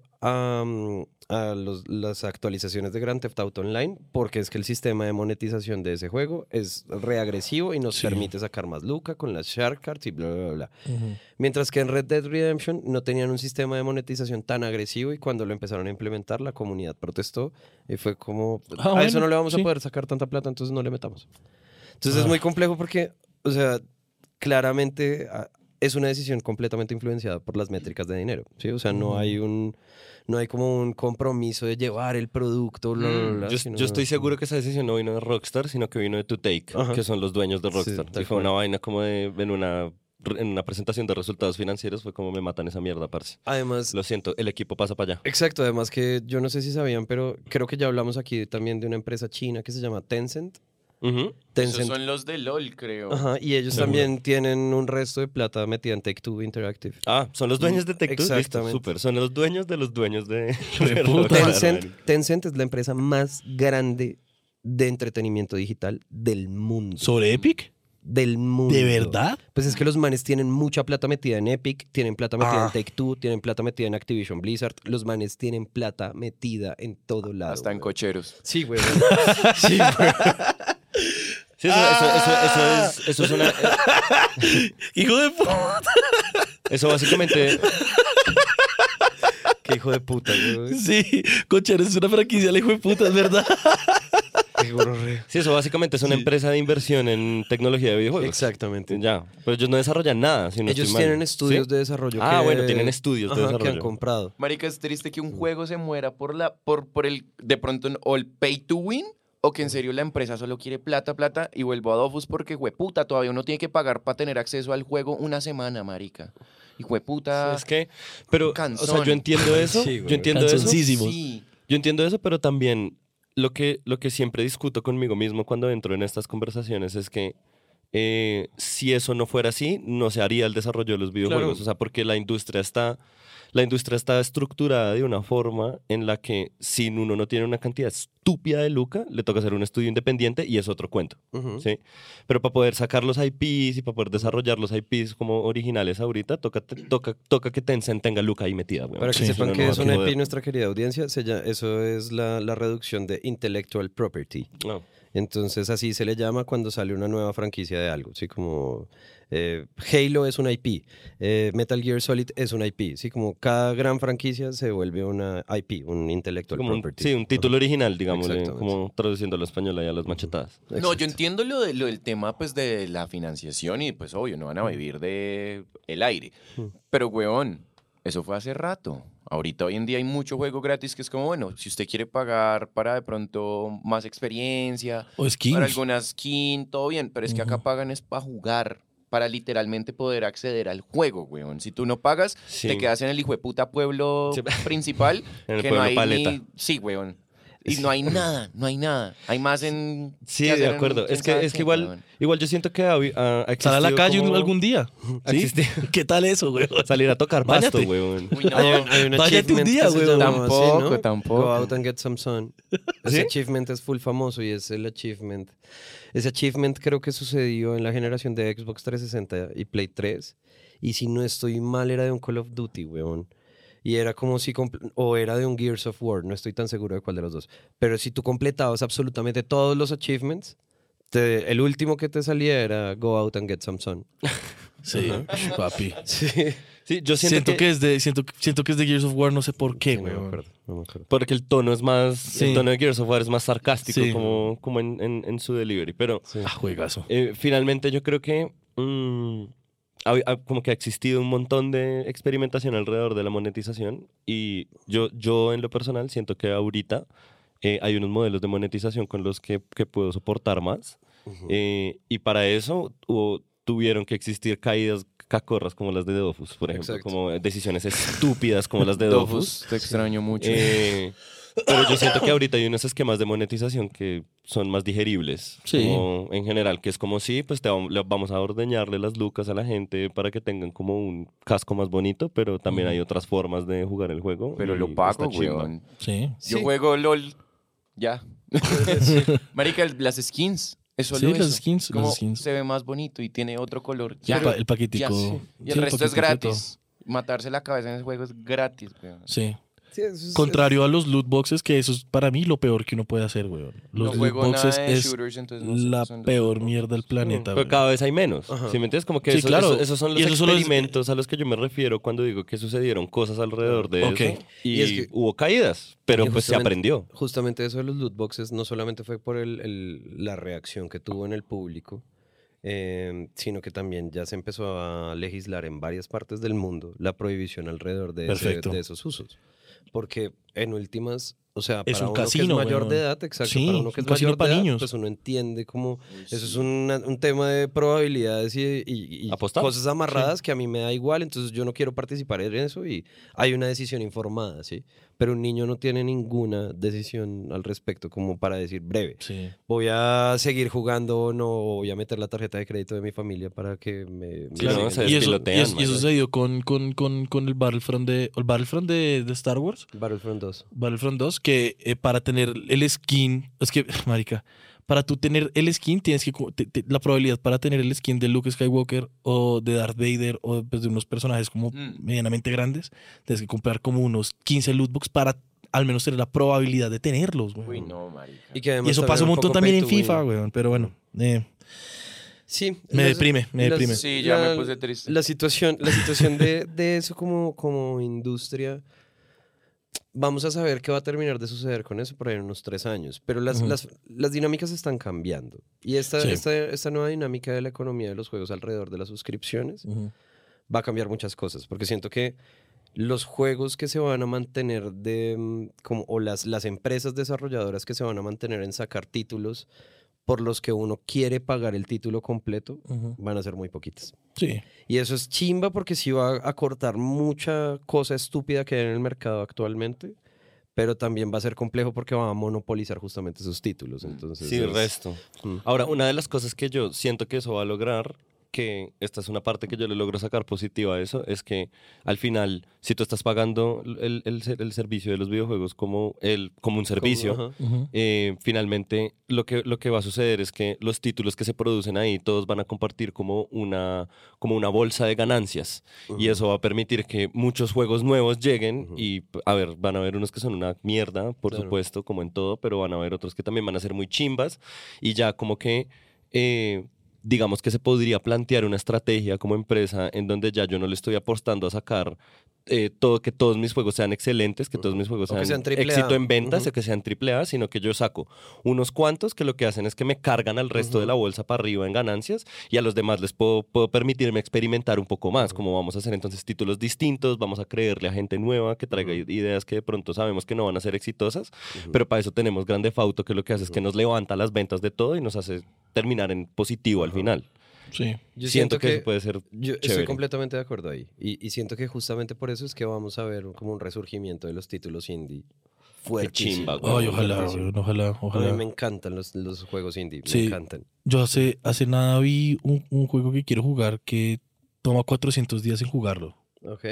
a las actualizaciones de Grand Theft Auto Online, porque es que el sistema de monetización de ese juego es reagresivo y nos Sí. permite sacar más lucas con las Shark Cards y bla, bla, bla. Ujú. Mientras que en Red Dead Redemption no tenían un sistema de monetización tan agresivo y cuando lo empezaron a implementar la comunidad protestó y fue como, a eso bueno, no le vamos sí. a poder sacar tanta plata, entonces no le metamos. Entonces es muy complejo porque, o sea, claramente es una decisión completamente influenciada por las métricas de dinero, ¿sí? O sea, no hay como un compromiso de llevar el producto, bla, bla, bla, Yo, sino- yo estoy seguro que esa decisión no vino de Rockstar, sino que vino de 2Take, Ajá. que son los dueños de Sí, Rockstar. tal y fue cual. una vaina como de en una presentación de resultados financieros, fue como me matan esa mierda, parce. Además, Lo siento, el equipo pasa para allá. exacto, además que yo no sé si sabían, pero creo que ya hablamos aquí también de una empresa china que se llama Tencent. Ujú. Esos Tencent. son los de LOL, creo. Ajá, y ellos Seguro. también tienen un resto de plata metida en Take-Two Interactive. Ah, son los dueños de Take-Two. Listo, Exactamente. súper. Son los dueños de de de puta. Rockstar, Tencent es la empresa más grande de entretenimiento digital del mundo. ¿Sobre Epic? Del mundo. ¿De verdad? Pues es que los manes tienen mucha plata metida en Epic, tienen plata metida Ah. en Take-Two, tienen plata metida en Activision Blizzard. Los manes tienen plata metida en todo lado. Hasta en güey. cocheros. Sí, güey. Sí, güey. Sí, eso es una... ¡Hijo de puta! Eso básicamente... Qué hijo de puta, güey. Sí, Cocheros es una franquicia, el hijo de puta, es verdad. Qué gonorrea. Sí, eso básicamente es una empresa de inversión en tecnología de videojuegos. Exactamente. Ya, pero ellos no desarrollan nada. Si no Ellos estoy mal. tienen estudios ¿Sí? de desarrollo. Ah, que- bueno, tienen estudios de Ajá, que han desarrollo. comprado. Marica, es triste que un juego se muera por el, de pronto, o el pay to win, o que en serio la empresa solo quiere plata, y vuelvo a Dofus porque, hueputa, todavía uno tiene que pagar para tener acceso al juego una semana, marica. Y hueputa, Es que, pero, o sea, Cansón. yo entiendo eso. Sí, güey. Yo entiendo eso. Cansoncísimos. sí. Yo entiendo eso, pero también lo que siempre discuto conmigo mismo cuando entro en estas conversaciones es que si eso no fuera así, no se haría el desarrollo de los videojuegos. Claro. O sea, porque la industria está estructurada de una forma en la que si uno no tiene una cantidad estúpida de lucas, le toca hacer un estudio independiente y es otro cuento. Ujú. ¿Sí? Pero para poder sacar los IPs y para poder desarrollar los IPs como originales ahorita, toca que Tencent tenga luca ahí metida. weón. Para que Sí, sepan si no, que no es va a una poder. EPI, nuestra querida audiencia, eso es la reducción de Intellectual Property. No. Entonces así se le llama cuando sale una nueva franquicia de algo, ¿sí? Como Halo es una IP, Metal Gear Solid es una IP, ¿sí? Como cada gran franquicia se vuelve una IP, un intellectual Como property. sí, un título original, digamos, Exactamente. como traduciendo a la española y a las machetadas. No, Exacto. yo entiendo lo del tema pues de la financiación y pues obvio, no van a vivir de el aire. Pero weón, eso fue hace rato. Ahorita hoy en día hay mucho juego gratis que es como, bueno, si usted quiere pagar para de pronto más experiencia, O skins. para alguna skin, todo bien, pero es que acá pagan es para jugar, para literalmente poder acceder al juego, weón. Si tú no pagas, Sí. te quedas en el hijo de puta pueblo Sí. principal En el que pueblo no hay paleta. ni... Sí, weón. Y no hay nada, no hay nada. Hay más en... Sí, que hacer de en acuerdo. quién Es que, sabe es que qué, igual, weón. igual yo siento que ha existido Sal a la calle como- algún día. ha ¿Sí? existido- ¿Qué tal eso, güey? Salir a tocar pasto, Báñate. weón. Uy, no. Hay un Váyate un achievement día, que se weón. llama así, Tampoco, ¿no? tampoco. Go out and get some sun. Ese achievement es full famoso y es el achievement. Ese achievement creo que sucedió en la generación de Xbox 360 y Play 3. Y si no estoy mal, era de un Call of Duty, weón. Y era como si... O era de un Gears of War, no estoy tan seguro de cuál de los dos. Pero si tú completabas absolutamente todos los achievements, el último que te salía era Go out and get some sun. Sí, papi. Sí. Sí, yo Siento que es de Gears of War, no sé por qué, Sí, güey. no me acuerdo, no me acuerdo. Porque el tono es más, Sí. el tono de Gears of War es más sarcástico, Sí. como en su delivery. Pero Ah, juegazo. finalmente yo creo que como que ha existido un montón de experimentación alrededor de la monetización y yo en lo personal siento que ahorita hay unos modelos de monetización con los que puedo soportar más y para eso tuvieron que existir caídas cacorras como las de Dofus, por ejemplo, Exacto. como decisiones estúpidas como las de Dofus. Dofus, te extraño mucho. Pero yo siento que ahorita hay unos esquemas de monetización que son más digeribles. Sí. Como en general, que es como sí, pues vamos a ordeñarle las lucas a la gente para que tengan como un casco más bonito, pero también hay otras formas de jugar el juego. Pero y lo pago, está chimba. weón. Sí. Yo juego LOL. Ya. Marica, las skins. Es solo Sí, eso. las skins, Como las skins. se ve más bonito y tiene otro color. Ya, Ya. el paquetico. Ya, sí. Sí, Y el resto es paquetico gratis. Matarse la cabeza en ese juego es gratis, weón. Sí. Sí, eso es- Contrario a los loot boxes, que eso es para mí lo peor que uno puede hacer, güey. No Los loot juego nada boxes de es shooters, entonces no sé la qué son los peor loot boxes. mierda del planeta, Pero güey. cada vez hay menos. Ajá. ¿Sí me entiendes? Como que Sí, claro. esos son los Y eso solo es- experimentos a los que yo me refiero cuando digo que sucedieron cosas alrededor de Ok. eso. Y, Y es que- hubo caídas, pero y pues se justamente- aprendió. Justamente eso de los loot boxes no solamente fue por la reacción que tuvo en el público, sino que también ya se empezó a legislar en varias partes del mundo la prohibición alrededor de Perfecto. esos usos. Porque en últimas, o sea, Es para un uno casino, que es mayor weón. de edad, exacto, Sí, para uno que un es casino mayor para de edad, niños. pues uno entiende cómo eso es un tema de probabilidades y Apostar. cosas amarradas que a mí me da igual, entonces yo no quiero participar en eso y hay una decisión informada, ¿sí? Pero un niño no tiene ninguna decisión al respecto como para decir breve. Sí. Voy a seguir jugando o no, o voy a meter la tarjeta de crédito de mi familia para que me... Sí, no, se y eso, despilotean, y eso man. sucedió con el Battlefront de Star Wars. Battlefront 2. Battlefront 2, que para tener el skin, es que, marica, para tú tener el skin tienes que, la probabilidad para tener el skin de Luke Skywalker o de Darth Vader o pues, de unos personajes como medianamente grandes, tienes que comprar como unos 15 lootbox para al menos tener la probabilidad de tenerlos, güey. Uy, no, marica. Que además Y eso también pasa un montón poco también pay en to win. FIFA, güey, pero bueno, Sí. me deprime. Sí, ya me puse triste. La situación de eso como industria, vamos a saber qué va a terminar de suceder con eso por ahí en unos 3 años. Pero las dinámicas están cambiando. Y esta nueva dinámica de la economía de los juegos alrededor de las suscripciones va a cambiar muchas cosas. Porque siento que los juegos que se van a mantener o las empresas desarrolladoras que se van a mantener en sacar títulos por los que uno quiere pagar el título completo, van a ser muy poquitas. Sí. Y eso es chimba porque sí va a cortar mucha cosa estúpida que hay en el mercado actualmente, pero también va a ser complejo porque va a monopolizar justamente esos títulos. Entonces Sí, el resto. Mm. Ahora, una de las cosas que yo siento que eso va a lograr, que esta es una parte que yo le logro sacar positiva a eso, es que al final, si tú estás pagando el servicio de los videojuegos como un servicio, Ajá. finalmente lo que va a suceder es que los títulos que se producen ahí, todos van a compartir como una bolsa de ganancias. Y eso va a permitir que muchos juegos nuevos lleguen y, a ver, van a haber unos que son una mierda, por Claro. supuesto, como en todo, pero van a haber otros que también van a ser muy chimbas y ya como que digamos que se podría plantear una estrategia como empresa en donde ya yo no le estoy apostando a sacar que todos mis juegos sean excelentes, que todos mis juegos O que sean sean AAA. éxito en ventas, o que sean AAA, sino que yo saco unos cuantos que lo que hacen es que me cargan al resto de la bolsa para arriba en ganancias y a los demás les puedo permitirme experimentar un poco más, como vamos a hacer entonces títulos distintos, vamos a creerle a gente nueva que traiga ideas que de pronto sabemos que no van a ser exitosas, pero para eso tenemos Grand Theft Auto, que lo que hace es que nos levanta las ventas de todo y nos hace terminar en positivo al final. Sí. Yo Siento que eso puede ser Yo estoy chévere. completamente de acuerdo ahí. Y siento que justamente por eso es que vamos a ver como un resurgimiento de los títulos indie. Fuertísimo. chimba, güey. Ay, ojalá, Fuertísimo. weón, ojalá, A ojalá. mí me encantan los juegos indie. Sí. Me encantan. Yo hace nada vi un juego que quiero jugar que toma 400 días en jugarlo. Ok.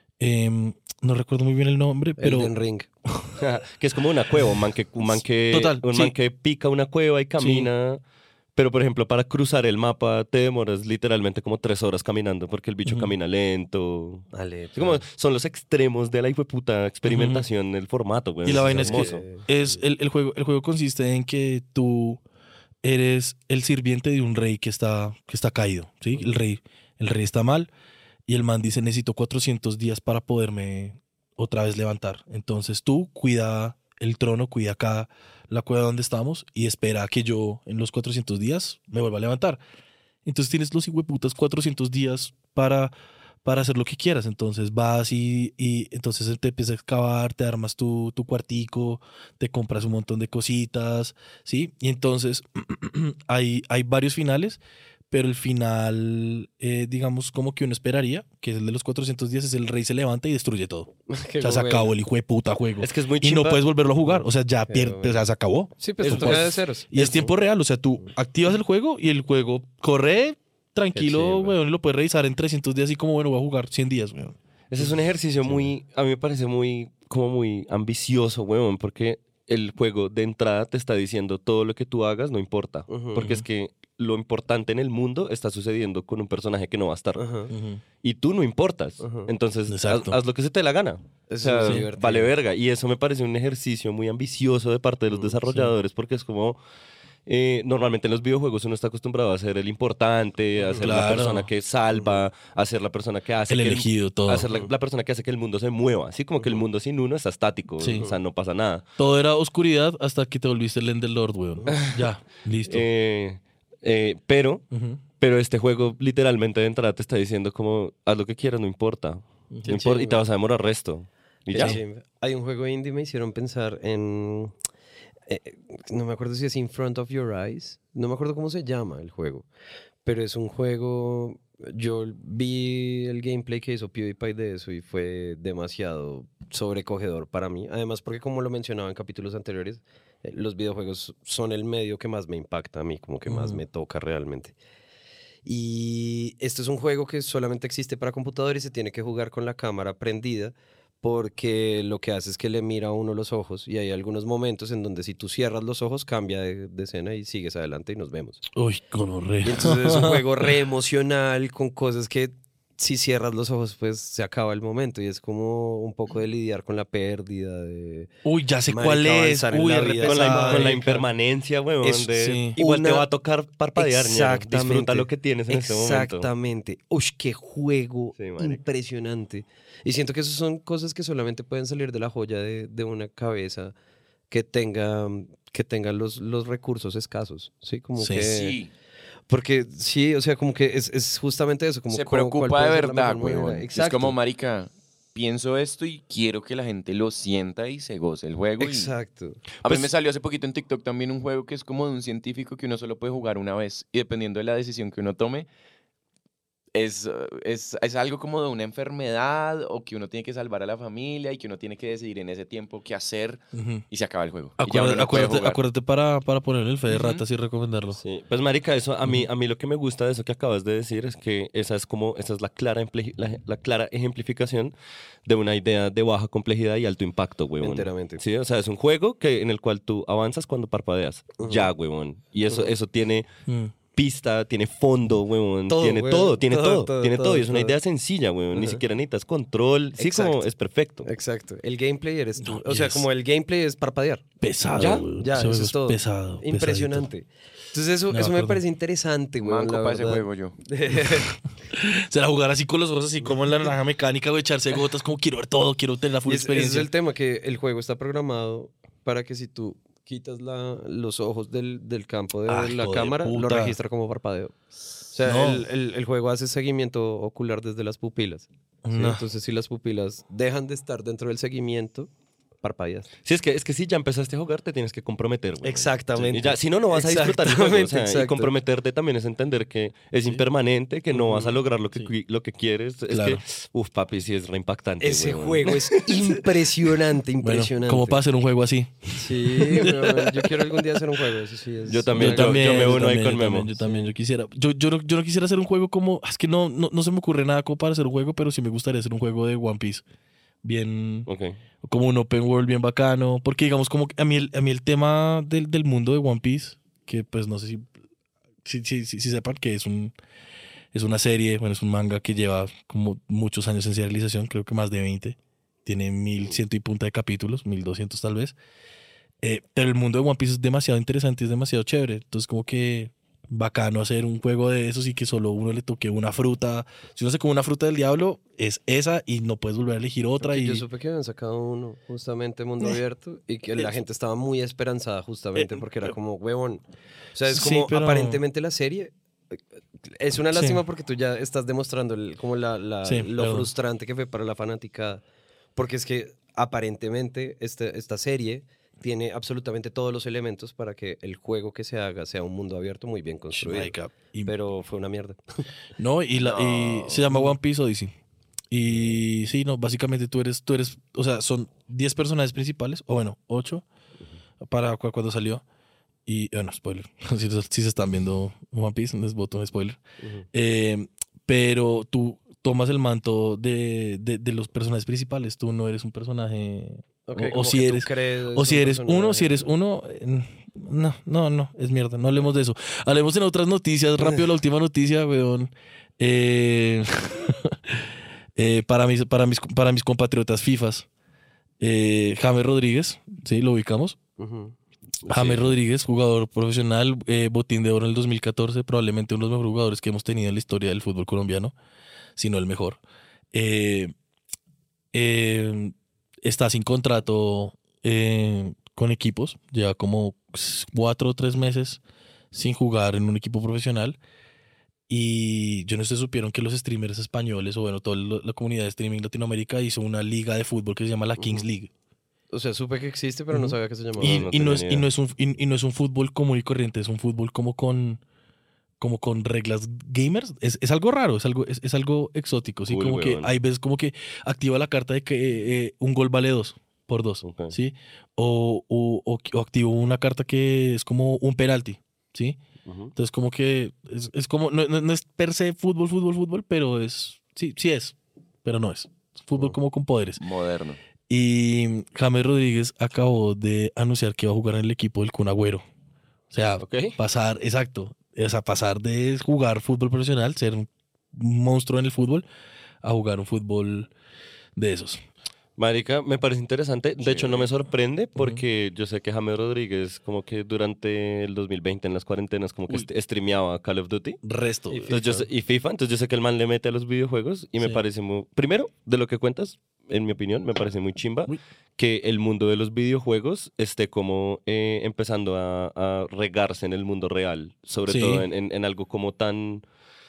No recuerdo muy bien el nombre, pero Elden Ring. Que es como una cueva, un man Total, sí. que pica una cueva y camina. Pero, por ejemplo, para cruzar el mapa te demoras literalmente como 3 horas caminando porque el bicho Ujú. camina lento. Dale. Es como, son los extremos de la hijueputa experimentación del formato, güey. y la vaina es que hermoso. el juego consiste en que tú eres el sirviente de un rey que está caído, ¿sí? El rey está mal y el man dice, necesito 400 días para poderme otra vez levantar. Entonces tú cuida el trono, cuida acá la cueva donde estamos y espera a que yo en los 400 días me vuelva a levantar. Entonces tienes los hijueputas 400 días para hacer lo que quieras. Entonces vas y entonces te empiezas a excavar, te armas tu cuartico, te compras un montón de cositas, ¿sí? Y entonces hay varios finales, pero el final, digamos, como que uno esperaría, que es el de los 400 días, es el rey se levanta y destruye todo. O sea, se acabó el hijo de puta juego. Es que es muy Y no chimba. puedes volverlo a jugar. O sea, ya Qué pierde, bueno. o sea, se acabó. Sí, pues Eso tú toca pues- de ceros. Y es tiempo real. O sea, tú activas el juego y el juego corre tranquilo, chimba. weón, y lo puedes revisar en 300 días y como, bueno, voy a jugar 100 días, weón. Ese es un ejercicio muy, a mí me parece muy ambicioso, weón, porque el juego de entrada te está diciendo todo lo que tú hagas no importa, Ujú. porque es que lo importante en el mundo está sucediendo con un personaje que no va a estar. Ajá. Y tú no importas. Ajá. Entonces, haz, Exacto. haz lo que se te dé la gana. O Eso sea, es muy divertido. vale verga. Y eso me parece un ejercicio muy ambicioso de parte de los desarrolladores, porque es como... normalmente en los videojuegos uno está acostumbrado a ser el importante, a ser la Claro. persona que salva, a ser la persona que hace El que elegido, todo. a ser la persona que hace que el mundo se mueva. Así como que el mundo sin uno está estático, Sí. o sea, no pasa nada. Todo era oscuridad hasta que te volviste el Enderlord, weón. Ya, listo. Pero Ujú. este juego literalmente de entrada te está diciendo como, haz lo que quieras, no importa. Qué No importa y te chimba. vas a demorar resto. Y Qué ya. chimba. Hay un juego indie, me hicieron pensar en... no me acuerdo si es In Front of Your Eyes. No me acuerdo cómo se llama el juego. Pero es un juego... Yo vi el gameplay que hizo PewDiePie de eso y fue demasiado sobrecogedor para mí. Además, porque como lo mencionaba en capítulos anteriores, los videojuegos son el medio que más me impacta a mí, como que más me toca realmente. Y este es un juego que solamente existe para computador y se tiene que jugar con la cámara prendida porque lo que hace es que le mira a uno los ojos y hay algunos momentos en donde si tú cierras los ojos cambia de escena y sigues adelante y nos vemos. Uy, gonorrea. Y entonces es un juego re emocional con cosas que si cierras los ojos pues se acaba el momento y es como un poco de lidiar con la pérdida de... Uy, ya sé Marica, cuál es. avanzar en Uy, la es re vida. Con pesado. la Marica. impermanencia, weón. Es- sí. Igual te una- va a tocar parpadear, ñero. Exactamente. Disfruta lo que tienes en este momento. Exactamente. Uy, qué juego Sí, marica. impresionante. Y siento que esas son cosas que solamente pueden salir de la joya de una cabeza que tenga los recursos escasos. Sí, como Sí. que... Sí, Porque sí, o sea, como que es justamente eso. Como se cuál preocupa puede de ser la verdad, mejor manera. weón. Es Exacto. como, marica, pienso esto y quiero que la gente lo sienta y se goce el juego. Exacto. A Pues- mí me salió hace poquito en TikTok también un juego que es como de un científico que uno solo puede jugar una vez y dependiendo de la decisión que uno tome, es algo como de una enfermedad o que uno tiene que salvar a la familia y que uno tiene que decidir en ese tiempo qué hacer Ujú. y se acaba el juego. Y ya uno no puede Acuérdate, jugar. acuérdate para ponerle el fe de ratas y recomendarlo. Sí, pues marica, eso a mí lo que me gusta de eso que acabas de decir es que esa es la clara la clara ejemplificación de una idea de baja complejidad y alto impacto, huevón. Enteramente. Sí, o sea, es un juego en el cual tú avanzas cuando parpadeas. Ya, huevón. Y eso tiene Mm. pista, tiene fondo, weón. Todo, tiene weón. todo, tiene Todo, todo, tiene todo. Y es una todo. idea sencilla, weón. Ni Ajá. siquiera necesitas control. Sí, como Exacto. es perfecto. Exacto. El gameplay eres tú. No, O sea, yes. como el gameplay es parpadear. Pesado. Ya, güey. ya, Ese eso juego es todo. Pesado. Impresionante. Entonces eso, Me eso me acuerdo. parece interesante, güey. Manco para ese juego yo. Será jugar así con los ojos, así como en la naranja mecánica, güey, echarse gotas, como quiero ver todo, quiero tener la full Ese es experiencia. el tema, que el juego está programado para que si tú quitas los ojos del campo de Ah, la hijo de cámara, lo puta. registra como parpadeo. O sea, No. el juego hace seguimiento ocular desde las pupilas. ¿sí? No. Entonces, si las pupilas dejan de estar dentro del seguimiento, parpadeas. Sí, es que si ya empezaste a jugar, te tienes que comprometer, güey. Exactamente. Y ya, si no, no vas a disfrutar el juego. O sea, y Exactamente. comprometerte también es entender que es impermanente, que no vas a lograr lo que, Sí. lo que quieres. Claro. Es que, papi, sí es reimpactante. Ese weón. juego es impresionante, Bueno, impresionante. ¿cómo para hacer un juego así? Sí, weón, yo quiero algún día hacer un juego. Eso sí es Yo también, una- yo me uno ahí con Memo. Yo también, yo quisiera. Yo no quisiera hacer un juego como. Es que no se me ocurre nada como para hacer un juego, pero sí me gustaría hacer un juego de One Piece. Bien. Ok. Como un open world bien bacano. Porque, digamos, como que a mí el tema del mundo de One Piece, que pues no sé si sepan que es una serie, bueno, es un manga que lleva como muchos años en serialización, creo que más de 20. Tiene 1100 y punta de capítulos, 1200 tal vez. Pero el mundo de One Piece es demasiado interesante, es demasiado chévere. Entonces, como que bacano hacer un juego de esos y que solo uno le toque una fruta. Si uno se come una fruta del diablo, es esa y no puedes volver a elegir otra. Porque Y yo supe que habían sacado uno, justamente mundo abierto, y que la gente estaba muy esperanzada justamente porque era como, huevón. O sea, es Sí, como pero- aparentemente la serie es una Sí. lástima porque tú ya estás demostrando como Sí, lo pero- frustrante que fue para la fanaticada. Porque es que aparentemente esta serie tiene absolutamente todos los elementos para que el juego que se haga sea un mundo abierto muy bien construido. marica, y- Pero fue una mierda. No, y se llama One Piece Odyssey. Y sí, no, básicamente tú eres, o sea, son 10 personajes principales, o bueno, 8, para cuando salió. Y, bueno, spoiler, si se están viendo One Piece, les boto un spoiler. Pero tú tomas el manto de los personajes principales, tú no eres un personaje... Ok, o como si que tú eres... crees O si un eres personaje. uno, no, es mierda, no hablemos de eso. Hablemos en otras noticias, rápido la última noticia, weón. Para mis compatriotas FIFAs, James Rodríguez, sí, lo ubicamos. Ujú. James Rodríguez, jugador profesional, botín de oro en el 2014, probablemente uno de los mejores jugadores que hemos tenido en la historia del fútbol colombiano, si no el mejor. Está sin contrato con equipos, lleva como 4 o 3 meses sin jugar en un equipo profesional. Y yo no sé si supieron que los streamers españoles, o bueno, toda la comunidad de streaming Latinoamérica hizo una liga de fútbol que se llama la Kings League. O sea, supe que existe, pero no Ujú. sabía que se llamaba. Y, no y no tenía es, y no es un fútbol común y corriente, es un fútbol como con reglas gamers. Es algo raro, es algo exótico. ¿Sí? Cool, Como que weón. hay veces como que activa la carta de que un gol vale 2 por 2. Ok. ¿Sí? O activo una carta que es como un penalti. ¿Sí? Ujú. Entonces como que es como, no es per se fútbol, pero es, sí es, pero no es. Es fútbol como con poderes. Moderno. Y James Rodríguez acabó de anunciar que va a jugar en el equipo del Kun Agüero. O sea, Ok. pasar de jugar fútbol profesional, ser un monstruo en el fútbol, a jugar un fútbol de esos. Marica, me parece interesante. De hecho, no me sorprende porque yo sé que James Rodríguez, como que durante el 2020 en las cuarentenas, como que streameaba Call of Duty. Resto. Entonces, y FIFA, entonces yo sé que el man le mete a los videojuegos y me Sí. parece muy... Primero, de lo que cuentas, en mi opinión, me parece muy chimba Muy- que el mundo de los videojuegos esté como empezando a regarse en el mundo real, sobre Sí. todo en algo como tan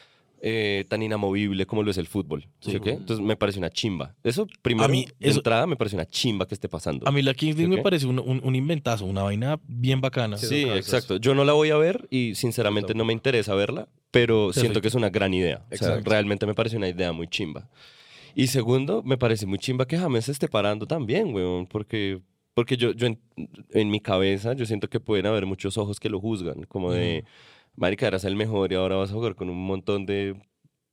inamovible como lo es el fútbol. ¿Sí o qué? Entonces me parece una chimba. Eso, primero, A mí, de eso- entrada, me parece una chimba que esté pasando. A mí la Kings League ¿Sí o me qué? parece un inventazo, una vaina bien bacana. Sí, cabezas. exacto. Yo no la voy a ver y sinceramente no me interesa verla, pero siento Perfecto. que es una gran idea. O sea, Exacto. realmente me parece una idea muy chimba. Y segundo, me parece muy chimba que James se esté parando también, weón, porque yo en mi cabeza yo siento que pueden haber muchos ojos que lo juzgan, como de, marica, eras el mejor y ahora vas a jugar con un montón de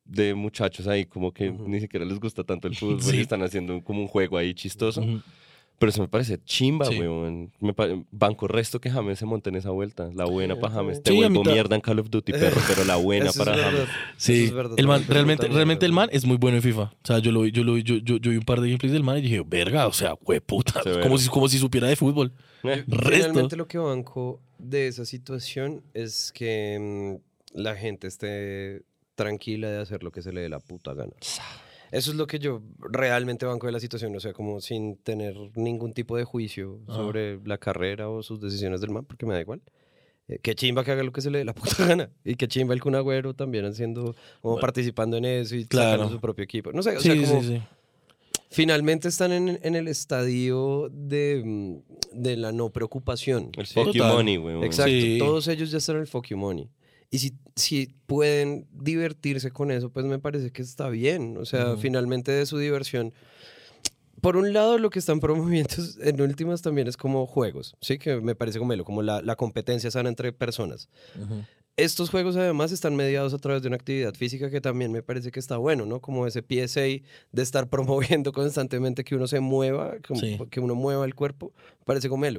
muchachos ahí como que ni siquiera les gusta tanto el fútbol Sí. y están haciendo como un juego ahí chistoso. Ujú. Pero eso me parece chimba, Sí. weón. Banco resto que James se monte en esa vuelta. La buena para James. Te Sí, a vuelvo mitad. mierda en Call of Duty, perro, pero la buena Eso es para verdad. James. Sí, Eso es verdad, el man, también, realmente, también, realmente el man también. es muy bueno en FIFA. O sea, yo vi un par de gameplays del man y dije, verga, o sea, hueputa, Severo. como si supiera de fútbol. Resto. Finalmente lo que banco de esa situación es que la gente esté tranquila de hacer lo que se le dé la puta gana. Eso es lo que yo realmente banco de la situación, o sea, como sin tener ningún tipo de juicio sobre la carrera o sus decisiones del man, porque me da igual. Qué chimba que haga lo que se le dé la puta gana. Y qué chimba el Kun Agüero también haciendo, como participando en eso y Claro. sacando su propio equipo. No sé, o Sí, sea, como sí, sí. finalmente están en el estadio de la no preocupación. El ¿sí? fuck you Total. money, weón. Exacto, Sí. todos ellos ya están en el fuck you money. Y si pueden divertirse con eso, pues me parece que está bien. O sea, finalmente de su diversión. Por un lado, lo que están promoviendo en últimas también es como juegos, ¿sí? Que me parece como la competencia sana entre personas. Estos juegos además están mediados a través de una actividad física que también me parece que está bueno, ¿no? Como ese PSA de estar promoviendo constantemente que uno se mueva, Sí. que uno mueva el cuerpo, parece comelo.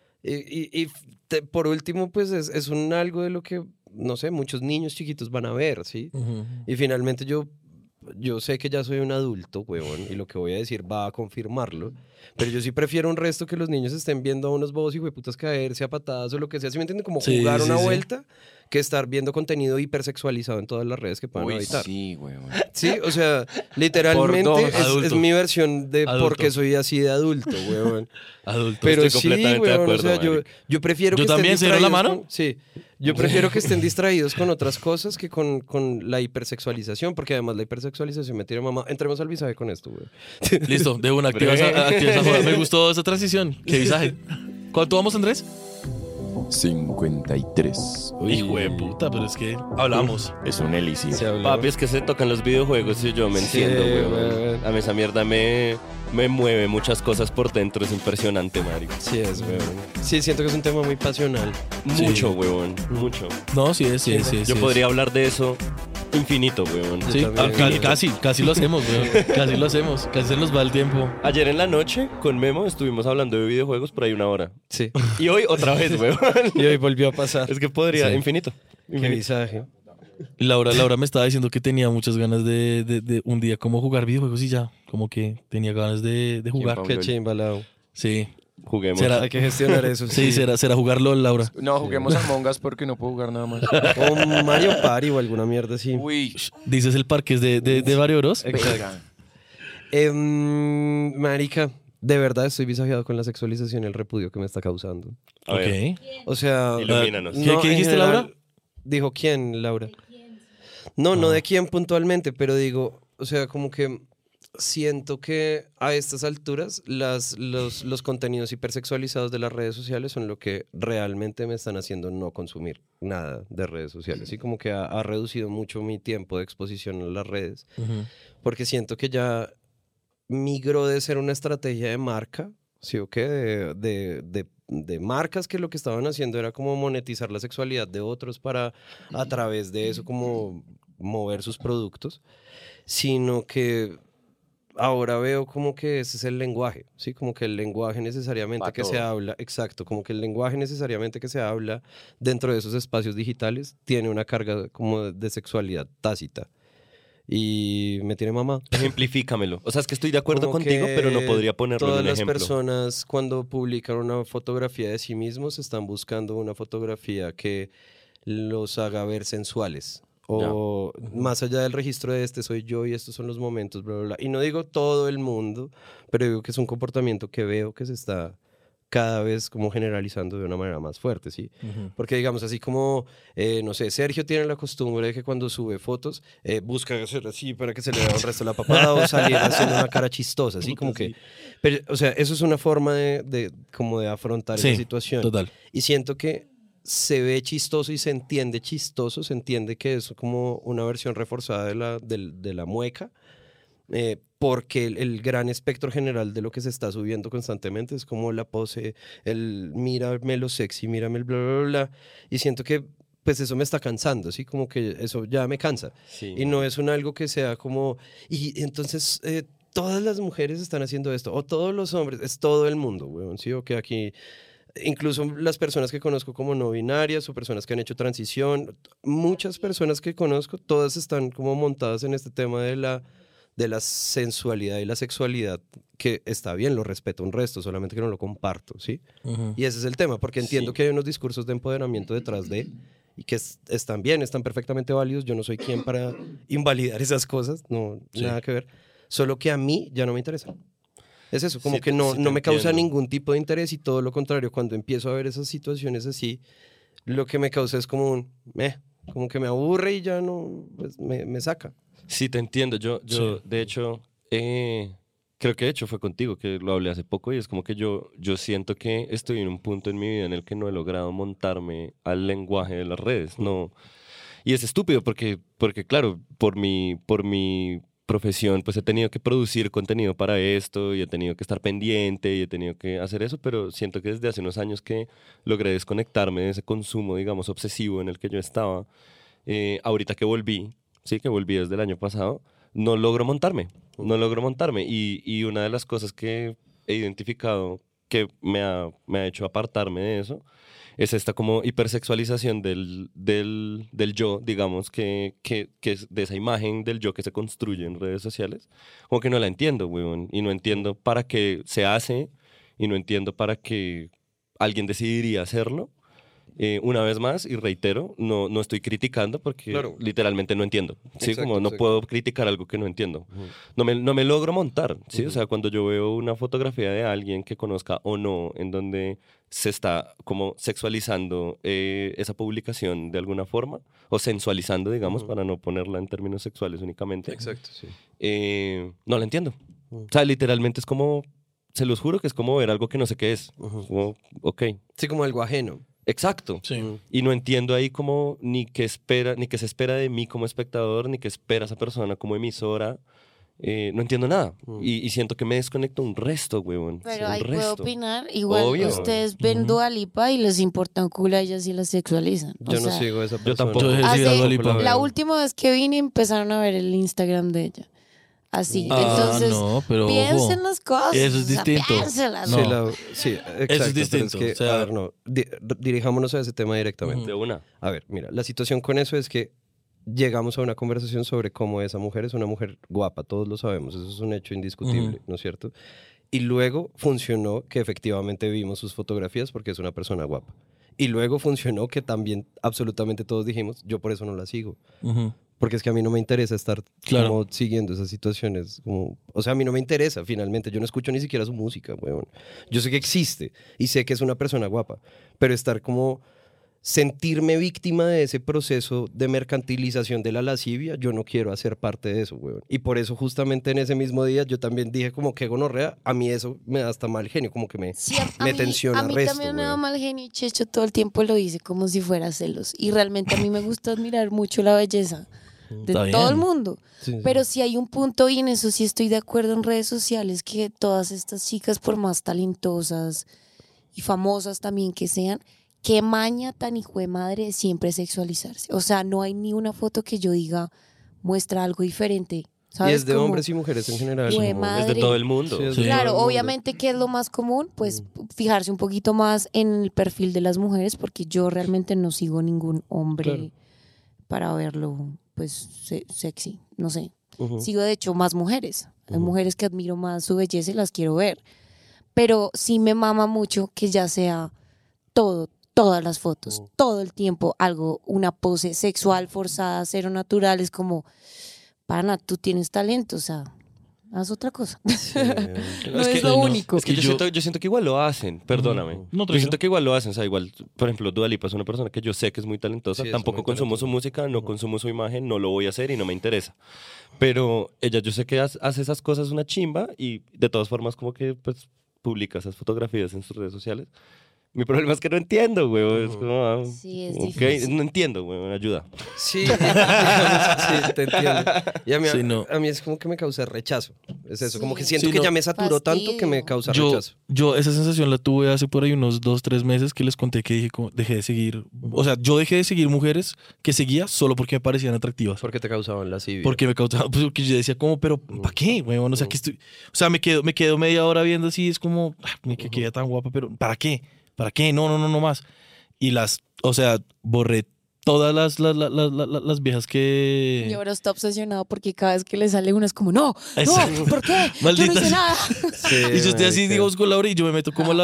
Por último, pues es un algo de lo que, no sé, muchos niños chiquitos van a ver, ¿sí? Y finalmente yo sé que ya soy un adulto, huevón, y lo que voy a decir va a confirmarlo, pero yo sí prefiero un resto que los niños estén viendo a unos bobos y hueputas caerse a patadas o lo que sea, ¿sí me entienden? Como Sí, jugar sí, una sí. vuelta que estar viendo contenido hipersexualizado en todas las redes que puedan Uy, habitar. sí, weón. Sí, o sea, literalmente Por dos. es Adulto. mi versión de Adulto. por qué soy así de adulto, huevón. Adulto. Pero Estoy sí, completamente de weón, acuerdo, o sea, marica. yo prefiero ¿Yo que estén también cero la distraídos mano? sí, yo prefiero que estén distraídos con otras cosas que con la hipersexualización, porque además la hipersexualización me tira mamá. Entremos al visaje con esto, güey. Listo, de una, activa esa joda. Me gustó esa transición. Qué visaje. ¿Cuánto vamos, Andrés? 53. Hijo de puta, pero es que hablamos. Es un elixir. Se habla, Papi, es que se tocan los videojuegos y yo me Sí, enciendo, weón. weón. A mí esa mierda me mueve muchas cosas por dentro. Es impresionante, marico. Sí, es, güey. Sí, siento que es un tema muy pasional. Sí. Mucho, weón. Mucho. No, sí es. Yo podría hablar de eso infinito, weón. Sí, Yo también. casi lo hacemos, weón. Casi lo hacemos. Casi se nos va el tiempo. Ayer en la noche, con Memo, estuvimos hablando de videojuegos por ahí 1 hora. Sí. Y hoy otra vez, weón. Y hoy volvió a pasar. Es que podría, Sí. infinito. Qué visaje. Laura me estaba diciendo que tenía muchas ganas de un día como jugar videojuegos y ya. Como que tenía ganas de jugar. Pablo? Qué chimbalao. Sí. Juguemos. ¿Será? Hay que gestionar eso. Sí, será jugar LOL, Laura. No, juguemos a Among Us porque no puedo jugar nada más. O Mario Party o alguna mierda así. Uy, Dices el parque es de Mario Bros. venga. Marica, de verdad estoy visajeado con la sexualización y el repudio que me está causando. A ver, Ok. O sea, ilumínanos. ¿Qué en dijiste, general, Laura? Dijo quién, Laura. No de quién puntualmente, pero digo, o sea, como que siento que a estas alturas los contenidos hipersexualizados de las redes sociales son lo que realmente me están haciendo no consumir nada de redes sociales. Así como que ha reducido mucho mi tiempo de exposición a las redes, porque siento que ya migró de ser una estrategia de marca, ¿sí o qué? De marcas que lo que estaban haciendo era como monetizar la sexualidad de otros para a través de eso como mover sus productos, sino que ahora veo como que ese es el lenguaje, ¿sí? Como que el lenguaje necesariamente Pa' que se todo. habla, exacto, como que el lenguaje necesariamente que se habla dentro de esos espacios digitales tiene una carga como de sexualidad tácita. Y me tiene mamá. Ejemplifícamelo. O sea, es que estoy de acuerdo Como contigo, que pero no podría ponerlo en todas un las ejemplo. personas cuando publican una fotografía de sí mismos están buscando una fotografía que los haga ver sensuales. O más allá del registro de este soy yo y estos son los momentos, bla, bla, bla. Y no digo todo el mundo, pero digo que es un comportamiento que veo que se está cada vez como generalizando de una manera más fuerte, ¿sí? Porque digamos, así como, no sé, Sergio tiene la costumbre de que cuando sube fotos, busca hacer así para que se le vea un resto de la papada o salir haciendo una cara chistosa, así como que... Pero, o sea, eso es una forma como de afrontar Sí, esa situación. total. Y siento que se ve chistoso y se entiende chistoso, se entiende que es como una versión reforzada de la mueca, porque el gran espectro general de lo que se está subiendo constantemente es como la pose, el mírame lo sexy, mírame el bla, bla, bla, bla, y siento que pues eso me está cansando, así como que eso ya me cansa. Sí. Y no es algo que sea como... Y entonces todas las mujeres están haciendo esto, o todos los hombres, es todo el mundo, weón, ¿sí? O que aquí, incluso las personas que conozco como no binarias o personas que han hecho transición, muchas personas que conozco, todas están como montadas en este tema de la sensualidad y la sexualidad, que está bien, lo respeto un resto, solamente que no lo comparto, ¿sí? Y ese es el tema, porque entiendo que hay unos discursos de empoderamiento detrás de, y que están bien, están perfectamente válidos, yo no soy quien para invalidar esas cosas, no, nada que ver, solo que a mí ya no me interesa. Es eso, como Sí, que sí no te me causa entiendo. ningún tipo de interés y todo lo contrario, cuando empiezo a ver esas situaciones así, lo que me causa es como un, como que me aburre y ya no, pues me saca. Sí, te entiendo. Yo de hecho, creo que de hecho fue contigo que lo hablé hace poco y es como que yo siento que estoy en un punto en mi vida en el que no he logrado montarme al lenguaje de las redes. No. Y es estúpido porque claro, por mi profesión, pues he tenido que producir contenido para esto y he tenido que estar pendiente y he tenido que hacer eso, pero siento que desde hace unos años que logré desconectarme de ese consumo, digamos, obsesivo en el que yo estaba, ahorita que volví, sí, que volví desde el año pasado, no logro montarme y una de las cosas que he identificado que me ha hecho apartarme de eso es esta como hipersexualización del yo, digamos, que es de esa imagen del yo que se construye en redes sociales. Como que no la entiendo, weón, y no entiendo para qué se hace, y no entiendo para qué alguien decidiría hacerlo. Una vez más, y reitero, no estoy criticando porque Claro. literalmente no entiendo. ¿Sí? Exacto, Como no exacto. puedo criticar algo que no entiendo. No me logro montar. ¿Sí? O sea, cuando yo veo una fotografía de alguien que conozca o no, en donde se está como sexualizando esa publicación de alguna forma, o sensualizando, digamos, para no ponerla en términos sexuales únicamente, Exacto, sí. no la entiendo. O sea, literalmente es como, se los juro que es como ver algo que no sé qué es. Como, ok. Sí, como algo ajeno. Exacto. Sí. Y no entiendo ahí como ni qué espera, ni qué se espera de mí como espectador, ni qué espera esa persona como emisora. No entiendo nada. Y siento que me desconecto un resto, huevón. Pero un ahí puedo resto. opinar. Igual Obvio. ustedes ven Dua Lipa y les importa un culo a ellas y las sexualizan. Yo O no sea, sigo a esa persona. yo tampoco. Yo dejé de seguir a Dua Lipa. la última vez que vine empezaron a ver el Instagram de ella. Así. Ah, Entonces, no, pero piensen ojo. las cosas. Eso es o sea, distinto. piénselas. No. Sí, exacto. es pero distinto, que, o sea- a ver, no, dirijámonos a ese tema directamente. De una. A ver, mira, la situación con eso es que llegamos a una conversación sobre cómo esa mujer es una mujer guapa, todos lo sabemos, eso es un hecho indiscutible, ¿no es cierto? Y luego funcionó que efectivamente vimos sus fotografías porque es una persona guapa. Y luego funcionó que también absolutamente todos dijimos, yo por eso no la sigo. Ujú. Porque es que a mí no me interesa estar Claro. como siguiendo esas situaciones. Como, o sea, a mí no me interesa finalmente. Yo no escucho ni siquiera su música, weón. Yo sé que existe y sé que es una persona guapa, pero estar como sentirme víctima de ese proceso de mercantilización de la lascivia, yo no quiero hacer parte de eso, weón. Y por eso justamente en ese mismo día yo también dije como que gonorrea, a mí eso me da hasta mal genio, como que me, Sí, me tensiona a mí resto, también me da weón. mal genio y Checho todo el tiempo lo dice como si fuera celos. Y realmente a mí me gusta admirar mucho la belleza de Está todo el bien. mundo. Sí, sí. Pero si hay un punto, y en eso sí estoy de acuerdo en redes sociales, que todas estas chicas, por más talentosas y famosas también que sean, qué maña tan hijo de madre siempre sexualizarse. O sea, no hay ni una foto que yo diga muestra algo diferente. Y ¿Sabes? es de Como, hombres y mujeres en general. Jue como- madre. Es de todo el mundo. Sí, es Sí. de Claro, todo el mundo. obviamente, ¿qué es lo más común? Pues fijarse un poquito más en el perfil de las mujeres, porque yo realmente no sigo ningún hombre Claro. para verlo, pues, sexy, no sé. Ujú. Sigo, de hecho, más mujeres. Hay mujeres que admiro más su belleza y las quiero ver. Pero sí me mama mucho que ya sea todas las fotos, todo el tiempo, algo, una pose sexual forzada, cero natural. Es como, pana, tú tienes talento, o sea, haz otra cosa. No Es es, que- lo no, único. Es que yo siento que igual lo hacen, perdóname. No, Yo tranquilo. siento que igual lo hacen, o sea, igual, por ejemplo, Dua Lipa es una persona que yo sé que es muy talentosa, Sí, es tampoco muy consumo su talentosa. música, no consumo su imagen, no lo voy a hacer y no me interesa. Pero ella yo sé que hace esas cosas una chimba y de todas formas como que pues publica esas fotografías en sus redes sociales. Mi problema es que no entiendo, güey. Es como, Sí, es ok, difícil. no entiendo, güey. Ayuda. Sí, digamos, sí, te entiendo. Y a mí, Sí, no. a mí es como que me causa rechazo. Es eso, como que Sí. siento Sí, que no. ya me saturó tanto que me Fastidio. causa Yo, rechazo. yo esa sensación la tuve hace por ahí unos 2-3 meses que les conté que dije como dejé de seguir. O sea, yo dejé de seguir mujeres que seguía solo porque me parecían atractivas. Porque te causaban la civil. Porque me causaba, pues porque yo decía como, pero ¿para qué, weón? O sea, que estoy, o sea, me quedo media hora viendo así, es como, que queda tan guapa, pero ¿para qué? ¿Para qué? No más. Y o sea, borré todas las viejas que... Y ahora está obsesionado porque cada vez que le sale una es como, no, Exacto. ¿por qué? Yo no Maldita hice sea. nada. Sí, Y yo estoy así, marica. digamos, con Laura y yo me meto como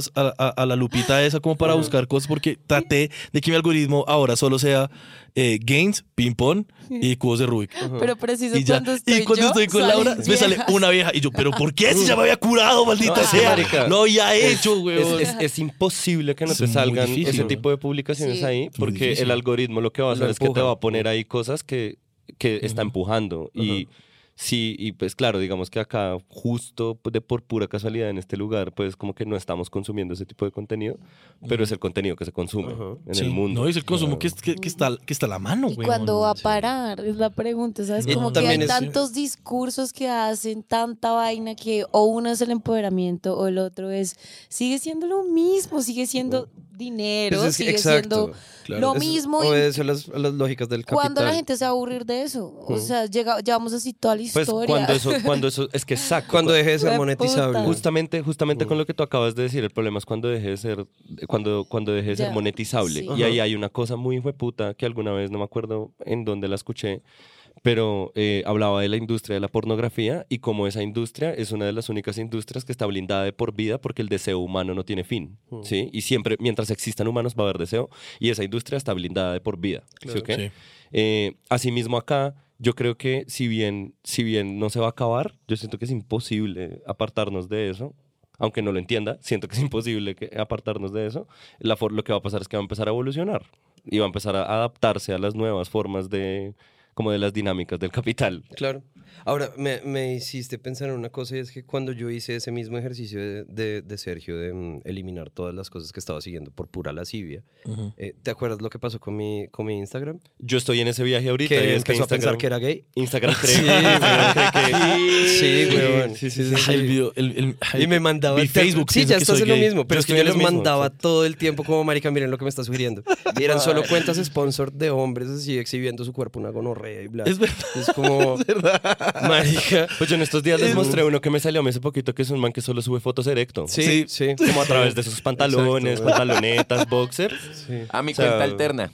a la lupita esa como para buscar cosas porque traté de que mi algoritmo ahora solo sea gains, ping-pong y cubos de Rubik. Pero preciso Y ya. cuando estoy Y cuando yo, estoy con salen Laura, me sale viejas. una vieja. Y yo, ¿pero por qué? Si ya me había curado, maldita No, es que, sea. marica, Lo había hecho, güey. Es imposible que no Es te muy salgan difícil, ese güey. tipo de publicaciones Sí. ahí, muy porque difícil. el algoritmo lo que va a hacer Lo es que te empuja. va a poner ahí cosas que está empujando. Y sí, y pues claro, digamos que acá, justo por pura casualidad en este lugar, pues como que no estamos consumiendo ese tipo de contenido, pero es el contenido que se consume en Sí, el mundo. No, es el consumo que está a la mano, ¿Y güey. cuándo va a parar? Es la pregunta, ¿sabes? Y Como que también hay es- tantos discursos que hacen, tanta vaina que o uno es el empoderamiento o el otro sigue siendo lo mismo, sigue siendo dinero, Pues es que- sigue exacto. siendo lo Es- mismo. Y Obedece a las lógicas del capital. ¿cuándo la gente se va a aburrir de eso? O sea, llevamos así toda la Pues historia. cuando eso, es que exacto. Cuando deje de ser Hijueputa. monetizable. Justamente con lo que tú acabas de decir, el problema es cuando deje de ser, cuando deje de ser Ya, monetizable. sí. Y ahí hay una cosa muy hijueputa que alguna vez, no me acuerdo en dónde la escuché, pero hablaba de la industria de la pornografía y cómo esa industria es una de las únicas industrias que está blindada de por vida porque el deseo humano no tiene fin, ¿sí? Y siempre, mientras existan humanos, va a haber deseo y esa industria está blindada de por vida, ¿sí o qué? Asimismo acá, yo creo que si bien no se va a acabar, yo siento que es imposible apartarnos de eso. Aunque no lo entienda, siento que es imposible apartarnos de eso. Lo que va a pasar es que va a empezar a evolucionar y va a empezar a adaptarse a las nuevas formas como de las dinámicas del capital. Claro. Ahora, me hiciste pensar en una cosa y es que cuando yo hice ese mismo ejercicio de Sergio de eliminar todas las cosas que estaba siguiendo por pura lascivia, ¿te acuerdas lo que pasó con mi Instagram? Yo estoy en ese viaje ahorita. Que y es que empezó a pensar que era gay. Instagram cree, Sí, cree que... Sí, weón. Sí. El video, Y me mandaba... mi Facebook. Sí, piensa ya que estás soy en lo gay. mismo, pero Yo es que estoy yo en les lo mismo, mandaba sí. todo el tiempo como, marica, miren lo que me está sugiriendo. Y eran solo cuentas sponsor de hombres así exhibiendo su cuerpo, una gonorrea y bla. Es verdad. Es como... Marica. Pues yo en estos días les mostré uno que me salió a mí hace poquito, que es un man que solo sube fotos erecto. Sí, sí. Como a través de sus pantalones, Exacto, güey. pantalonetas, boxers. A mi O sea, cuenta alterna.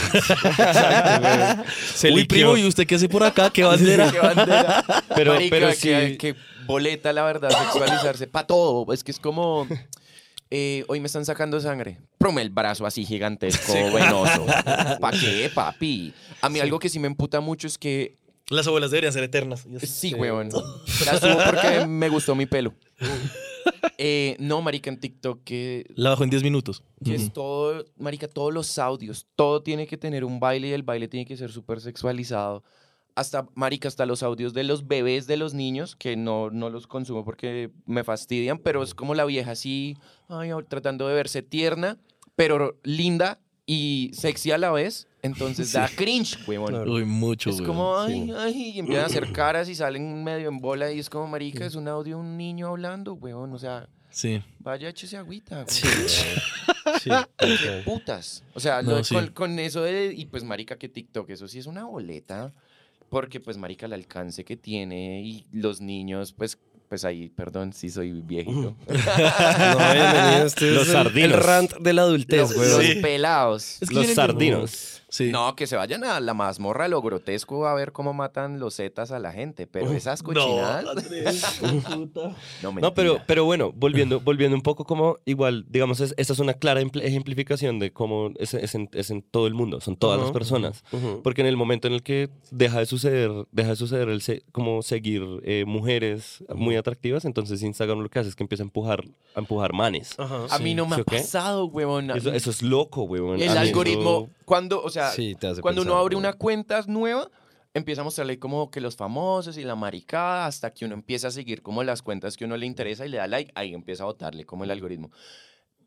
Uy, primo, ¿y usted qué hace por acá? ¿Qué bandera? ¿Qué bandera? Pero Marica, sí. que boleta, la verdad, sexualizarse para todo. Es que es como... hoy me están sacando sangre. Prum, el brazo así gigantesco, venoso. ¿Para qué, papi? A mí algo que sí me emputa mucho es que... Las abuelas deberían ser eternas. Sí, huevón. La subo porque me gustó mi pelo. No, marica, en TikTok La bajo en 10 minutos. que es todo, marica, todos los audios, todo tiene que tener un baile y el baile tiene que ser súper sexualizado. Hasta, marica, hasta los audios de los bebés de los niños, que no los consumo porque me fastidian, pero es como la vieja así, ay, tratando de verse tierna, pero linda y sexy a la vez. Entonces da cringe, huevón. Uy, mucho, Es güey. como, ay, y empiezan a hacer caras y salen medio en bola y es como, marica, es un audio de un niño hablando, huevón, o sea, Sí. vaya, échese agüita, Sí. Sí. qué putas. O sea, No, sí. con eso de, y pues, marica, que TikTok, eso sí es una boleta, porque pues, marica, el alcance que tiene y los niños, pues ahí, perdón, sí soy viejito. No, bienvenido. Este Los es el sardinos. rant de la adultez, güey. Los Sí. pelados. Es que Los tienen sardinos. Sí. No, que se vayan a la mazmorra, lo grotesco, a ver cómo matan los zetas a la gente, pero esas cochinadas... No, No, pero bueno, volviendo un poco como igual, digamos, esta es una clara ejemplificación de cómo es en todo el mundo, son todas las personas. Porque en el momento en el que deja de suceder como seguir mujeres muy atractivas, entonces Instagram lo que hace es que empieza a empujar manes. A mí no me ¿Sí ha o qué? pasado, huevón. Eso es loco, weón. El A mí algoritmo, cuando, o sea, Sí, te hace cuando pensar, uno abre güey. una cuenta nueva, empieza a mostrarle como que los famosos y la maricada, hasta que uno empieza a seguir como las cuentas que uno le interesa y le da like, ahí empieza a botarle como el algoritmo.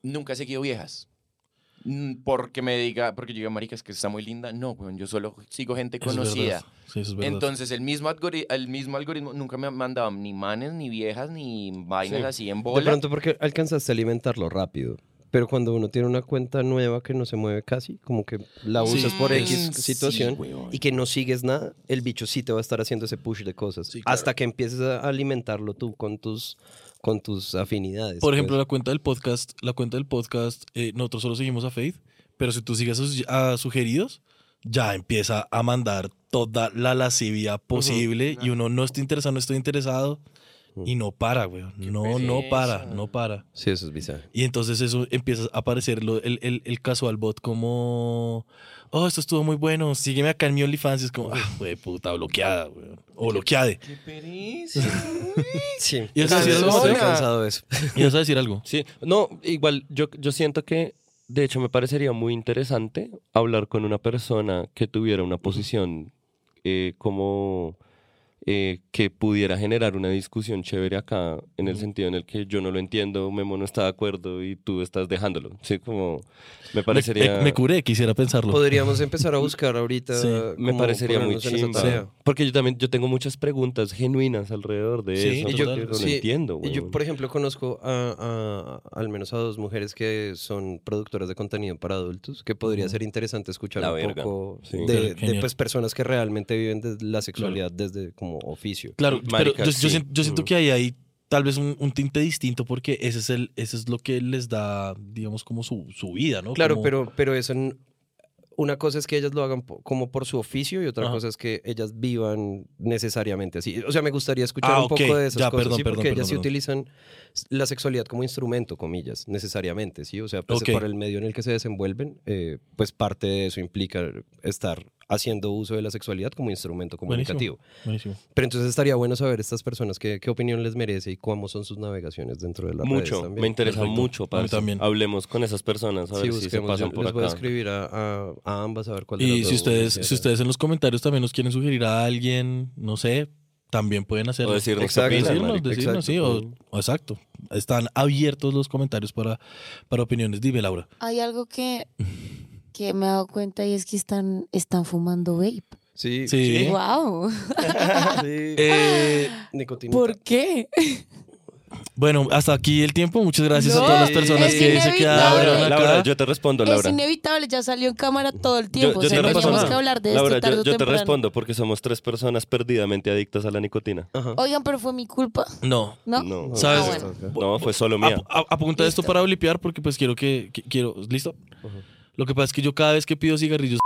nunca he seguido viejas. Porque porque yo diga, marica, es que está muy linda. No, weón, yo solo sigo gente Eso es conocida. verdad. Sí, eso es verdad. Entonces, el mismo algoritmo nunca me ha mandado ni manes, ni viejas, ni vainas así en De bola. pronto porque alcanzaste a alimentarlo rápido. Pero cuando uno tiene una cuenta nueva que no se mueve casi, como que la usas por X sí, situación weón. y que no sigues nada, el bicho sí te va a estar haciendo ese push de cosas. Sí, claro. Hasta que empieces a alimentarlo tú con tus afinidades. Por ejemplo, pues. la cuenta del podcast, nosotros solo seguimos a Faith, pero si tú sigues a sugeridos, ya empieza a mandar toda la lascivia posible y uno no estoy interesado y no para, güey. No para. Sí, eso es bizarro. Y entonces eso empieza a aparecer el casual bot como, oh, esto estuvo muy bueno, sígueme acá en mi OnlyFans. Es como, güey, puta, bloqueada, güey. O bloqueade. Qué pereza. Sí, Y eso sí es estoy algo- cansado de eso. ¿Y vas a decir algo? Sí, no, igual yo siento que, de hecho, me parecería muy interesante hablar con una persona que tuviera una posición como que pudiera generar una discusión chévere acá, en el sentido en el que yo no lo entiendo, Memo no está de acuerdo y tú estás dejándolo. Sí, como me parecería... Me curé, quisiera pensarlo. Podríamos empezar a buscar ahorita. Sí, Me cómo parecería muy ponernos en esa chimba. tarea. Porque yo tengo muchas preguntas genuinas alrededor de Sí, eso. y Y yo, total, porque no sí, lo entiendo, y yo, weón. por ejemplo, conozco al menos a 2 mujeres que son productoras de contenido para adultos, que podría ser interesante escuchar La un verga. poco Sí. de Genial. pues, personas que realmente viven de la sexualidad desde como oficio. Claro, Marica, pero sí. yo siento que hay tal vez un tinte distinto porque ese es lo que les da, digamos, como su vida, ¿no? Claro, Como- pero eso una cosa es que ellas lo hagan como por su oficio y otra Ajá. cosa es que ellas vivan necesariamente así. O sea, me gustaría escuchar Ah, un poco ok. de esas Ya, cosas, perdón, ¿sí? perdón, Porque ellas perdón, sí perdón. utilizan la sexualidad como instrumento, comillas, necesariamente, ¿sí? O sea, pues Ok. por el medio en el que se desenvuelven, pues parte de eso implica estar haciendo uso de la sexualidad como instrumento comunicativo. Buenísimo. Pero entonces estaría bueno saber estas personas qué opinión les merece y cómo son sus navegaciones dentro de la Mucho, me interesa Perfecto. mucho, A mí parce. también. Hablemos con esas personas, a Sí, ver si se busquemos. pasan Yo por les voy a acá. escribir a ambas a ver cuál de Y las si dos ustedes, en los comentarios también nos quieren sugerir a alguien, no sé, también pueden hacerlo. O decirnos qué Exacto. opinan, Decirnos, marica. decirnos, sí, Exacto. o exacto. Están abiertos los comentarios para opiniones. Dime, Laura. Hay algo que me he dado cuenta y es que están fumando vape. Sí, Sí. ¡Wow! sí. Nicotina. ¿Por qué? Bueno, hasta aquí el tiempo. Muchas gracias a No, todas las personas es que se inevitable. quedaron acá. Laura, yo te respondo, Es Laura. inevitable, ya salió en cámara todo el Yo tiempo. te Teníamos respondo. que hablar de Laura, esto tarde o yo te temprano. respondo porque somos 3 personas perdidamente adictas a la nicotina. Oigan, pero fue mi culpa, No. ¿no? No, ¿Sabes? Ah, bueno. no, fue solo mía. Apunta esto Listo. para blipear porque pues quiero quiero, ¿listo? Lo que pasa es que yo cada vez que pido cigarrillos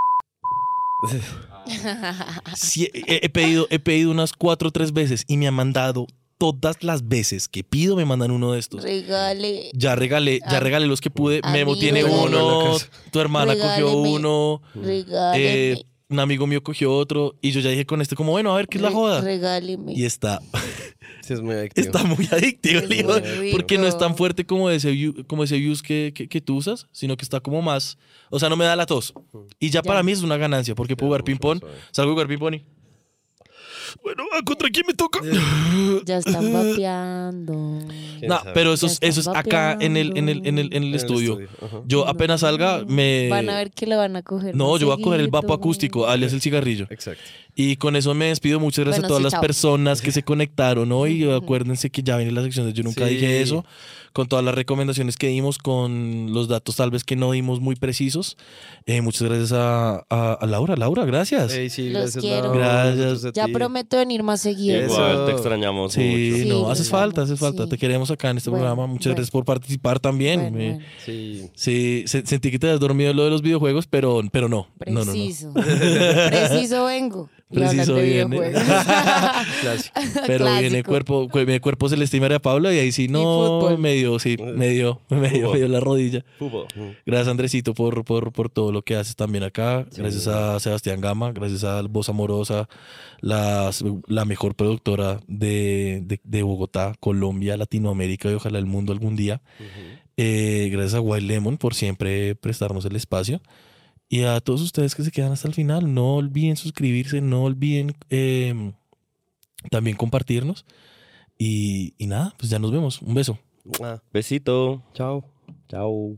sí, he pedido unas 4 o 3 veces y me han mandado todas las veces que pido me mandan uno de estos. Regale. Ya regalé los que pude. Memo amigo, tiene regáleme. uno, tu hermana cogió Regáleme. uno, Regáleme. un amigo mío cogió otro y yo ya dije con este como bueno, a ver qué es la joda. Regáleme. Y está Sí, es muy adictivo. Está muy adictivo, Es digo, muy porque no es tan rico. fuerte como ese use que tú usas, sino que está como más, o sea, no me da la tos. Y ya para mí es una ganancia, porque puedo jugar ping-pong, salgo a jugar ping-pong y... Bueno, ¿contra quién me toca? Ya están vapeando. ¿Quién No, sabe? pero eso Ya es están acá en el vapeando. estudio. Ajá. Yo apenas salga, me... Van a ver que le van a coger. No, más yo voy a coger el vapo seguido. acústico, alias el cigarrillo. Exacto. Y con eso me despido. Muchas gracias Bueno, a todas sí, las chao. personas que se conectaron hoy. Acuérdense que ya viene la sección de Yo Nunca Sí. Dije Eso. Con todas las recomendaciones que dimos, con los datos tal vez que no dimos muy precisos. Muchas gracias a Laura. Laura, gracias. Ey, sí, Los gracias, quiero. Laura, Gracias. nosotros a Ya ti. prometo venir más seguido. Eso. Igual, te extrañamos Sí, mucho. no, Sí, haces claro, falta. sí. Te queremos acá en este Bueno, programa. Muchas bueno. gracias por participar también. Bueno, bueno. Sí. Sí, sentí que te habías dormido en lo de los videojuegos, pero no. No. Preciso. Preciso vengo. Y hablan Preciso de viene. videojuegos. Clásico. Pero viene Clásico. cuerpo celeste y María Paula y ahí sí no, fútbol. me dio la rodilla. Fútbol. Gracias Andresito por todo lo que haces también acá. Gracias a Sebastián Gama, gracias a Voz Amorosa, la mejor productora de Bogotá, Colombia, Latinoamérica y ojalá el mundo algún día. Gracias a Wild Lemon por siempre prestarnos el espacio. Y a todos ustedes que se quedan hasta el final, no olviden suscribirse, no olviden también compartirnos. Y nada, pues ya nos vemos. Un beso. Ah, Besito. chao. Chao.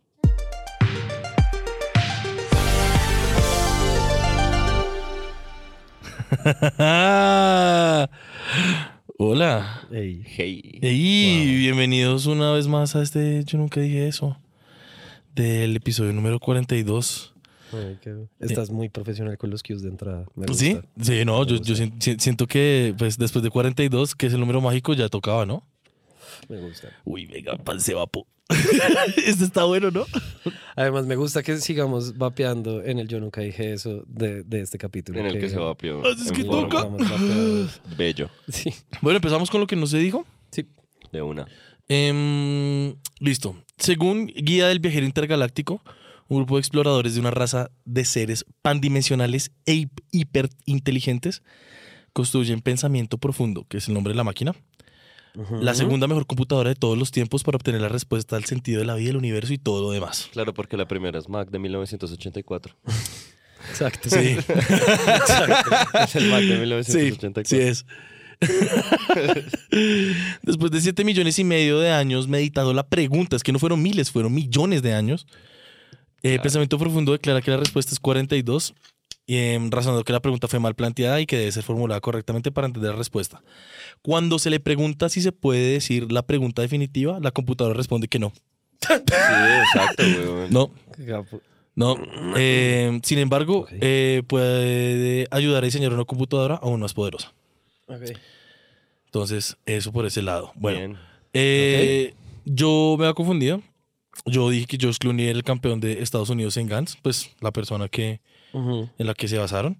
Hola. Ey. Hey. Y bienvenidos una vez más a este Yo Nunca Dije Eso, del episodio número 42. Ay, estás muy profesional con los cues de entrada. Me gusta. ¿Sí? Sí, no, Me yo gusta. siento que pues, después de 42, que es el número mágico, ya tocaba, ¿no? Me gusta. Uy, venga, panse vapo. Este está bueno, ¿no? Además, me gusta que sigamos vapeando en el Yo Nunca Dije Eso de este capítulo. En el que se va peor. Es que En toca. forma. Vamos vapeados. Bello. Sí. Bueno, empezamos con lo que no se dijo. Sí. De una. Listo. Según Guía del Viajero Intergaláctico, un grupo de exploradores de una raza de seres pandimensionales e hiperinteligentes construyen Pensamiento Profundo, que es el nombre de la máquina. La segunda mejor computadora de todos los tiempos para obtener la respuesta al sentido de la vida, el universo y todo lo demás. Claro, porque la primera es Mac de 1984. Exacto. Sí, Es el Mac de sí, 1984. sí es. Después de 7,5 millones de años meditando la pregunta, es que no fueron miles, fueron millones de años. Pensamiento Profundo declara que la respuesta es 42, razonando que la pregunta fue mal planteada y que debe ser formulada correctamente para entender la respuesta. Cuando se le pregunta si se puede decir la pregunta definitiva, la computadora responde que no. Sí, exacto, weón. No, Qué capo. no. Sin embargo, Ok. puede ayudar a diseñar una computadora aún más poderosa. Ok. Entonces, eso por ese lado. Bueno, Bien. yo me había confundido. Yo dije que George Clooney era el campeón de Estados Unidos en Gantz, pues la persona en la que se basaron.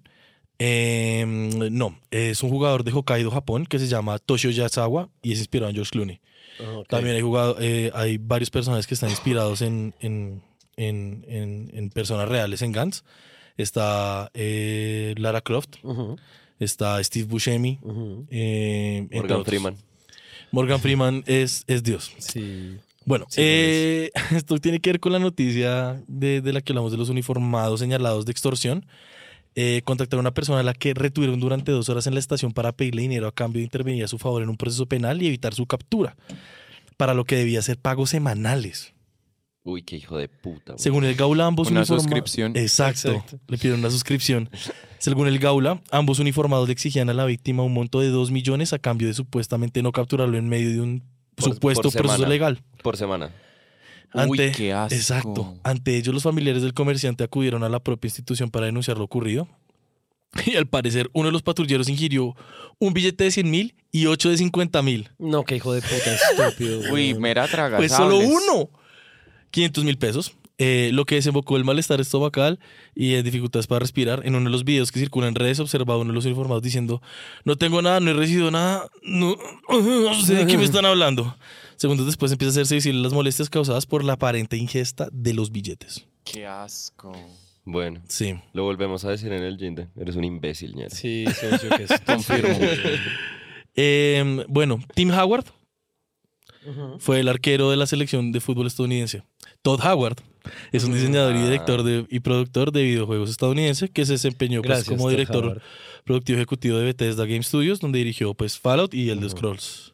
No, es un jugador de Hokkaido, Japón, que se llama Toshio Yazawa y es inspirado en George Clooney. Ok. También hay varios personajes que están inspirados en personas reales en Gantz. Está Lara Croft, Ujú, está Steve Buscemi, ujú. entre Morgan otros. Freeman. Morgan Freeman es Dios. Sí. Bueno, Sí, esto tiene que ver con la noticia de la que hablamos de los uniformados señalados de extorsión. Contactaron a una persona a la que retuvieron durante 2 horas en la estación para pedirle dinero a cambio de intervenir a su favor en un proceso penal y evitar su captura, para lo que debía ser pagos semanales. Uy, qué hijo de puta, weón. Según el Gaula, ambos Una uniformados... suscripción. Exacto, le pidieron una suscripción. Según el Gaula, ambos uniformados le exigían a la víctima un monto de 2 millones a cambio de supuestamente no capturarlo en medio de un Por supuesto proceso semana. legal. Por semana. Uy, qué asco. Exacto. Ante ellos, los familiares del comerciante acudieron a la propia institución para denunciar lo ocurrido. Y al parecer, uno de los patrulleros ingirió un billete de 100,000 y 8 de 50,000. No, qué hijo de puta estúpido. Uy, weón. mera traga. Pues solo uno. 500,000 pesos. Lo que desembocó el malestar estomacal y dificultades para respirar. En uno de los videos que circulan en redes, observaba uno de los uniformados diciendo: no tengo nada, no he recibido nada, no sé de qué me están hablando. Segundos después empieza a hacerse visible las molestias causadas por la aparente ingesta de los billetes. Qué asco. Bueno, Sí. lo volvemos a decir en el Ginde. Eres un imbécil, ñera. Sí, socio, que es confirmo. Bueno, Tim Howard fue el arquero de la selección de fútbol estadounidense. Todd Howard es un diseñador y director y productor de videojuegos estadounidense que se desempeñó pues, Gracias, como Todd director Howard. productivo ejecutivo de Bethesda Game Studios, donde dirigió pues Fallout y Elder Scrolls.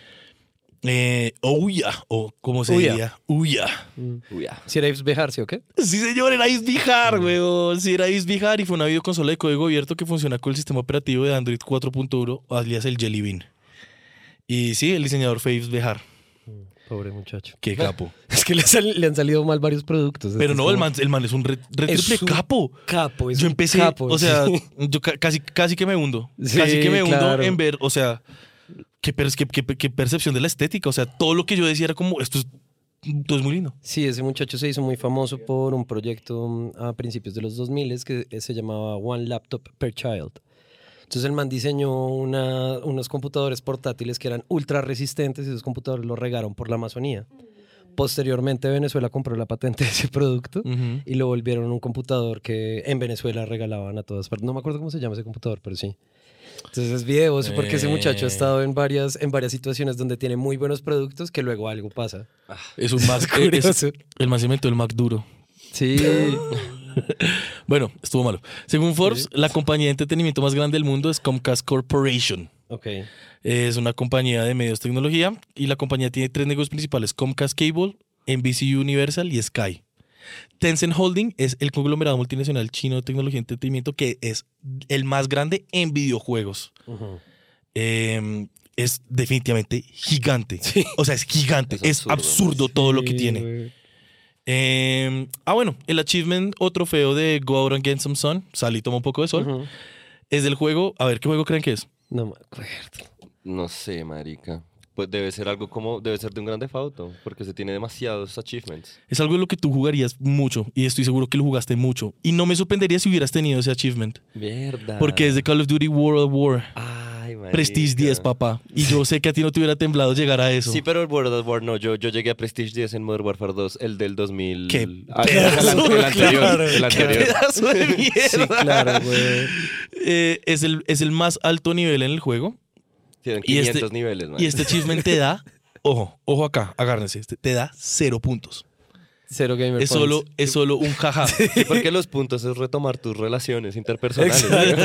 Ouya, o como se Ouya. diría, Ouya. Uy, ah. Si era Ives Bejar, ¿sí o qué? Sí, señor, era Ice Bihar, weón. Sí, era Ice Bihar y fue una videoconsola de código abierto que funciona con el sistema operativo de Android 4.1, alias el Jelly Bean. Y sí, el diseñador fue Ice Bihar. Pobre muchacho. Qué capo. Es que le han salido mal varios productos. Pero Este no, es el man es un re Es triple un capo. capo. Es Yo un empecé, capo, o sea, sí. yo casi que me hundo. Sí, Casi que me hundo claro. en ver, o sea, qué percepción de la estética. O sea, todo lo que yo decía era como, todo es muy lindo. Sí, ese muchacho se hizo muy famoso por un proyecto a principios de los 2000 que se llamaba One Laptop Per Child. Entonces el man diseñó unos computadores portátiles que eran ultra resistentes y esos computadores los regaron por la Amazonía. Posteriormente Venezuela compró la patente de ese producto Ujú. y lo volvieron un computador que en Venezuela regalaban a todas partes. No me acuerdo cómo se llama ese computador, pero sí. Entonces es videoso porque ese muchacho ha estado en varias situaciones donde tiene muy buenos productos que luego algo pasa. Es un Mac. Curioso. El man se inventó el Mac duro. Sí. Bueno, estuvo malo. Según Forbes, la compañía de entretenimiento más grande del mundo es Comcast Corporation. Ok. Es una compañía de medios de tecnología y la compañía tiene 3 negocios principales: Comcast Cable, NBC Universal y Sky. Tencent Holding es el conglomerado multinacional chino de tecnología y entretenimiento que es el más grande en videojuegos. Es definitivamente gigante. O sea, es gigante. Es absurdo todo lo que tiene. Bueno, el achievement o trofeo de Go Out and Get Some Sun, sal y toma un poco de sol, es del juego. A ver, ¿qué juego creen que es? No me acuerdo. No sé, marica. Pues debe ser algo como, debe ser de un Grand Theft Auto, porque se tiene demasiados achievements. Es algo de lo que tú jugarías mucho y estoy seguro que lo jugaste mucho. Y no me sorprendería si hubieras tenido ese achievement. Mierda. Porque es de Call of Duty World War. Ay, marica. Prestige 10, papá. Y yo sé que a ti no te hubiera temblado llegar a eso. Sí, pero el World of War no. Yo llegué a Prestige 10 en Modern Warfare 2, el del 2000. ¡Qué el pedazo! anterior. El ¡Qué anterior. pedazo de mierda! Sí, claro, güey. Es el más alto nivel en el juego. Tienen Y 500 niveles, man. Y este achievement te da, ojo acá, agárrense, te da 0 puntos. 0 gamer Es points. solo un jaja. Sí, porque los puntos es retomar tus relaciones interpersonales.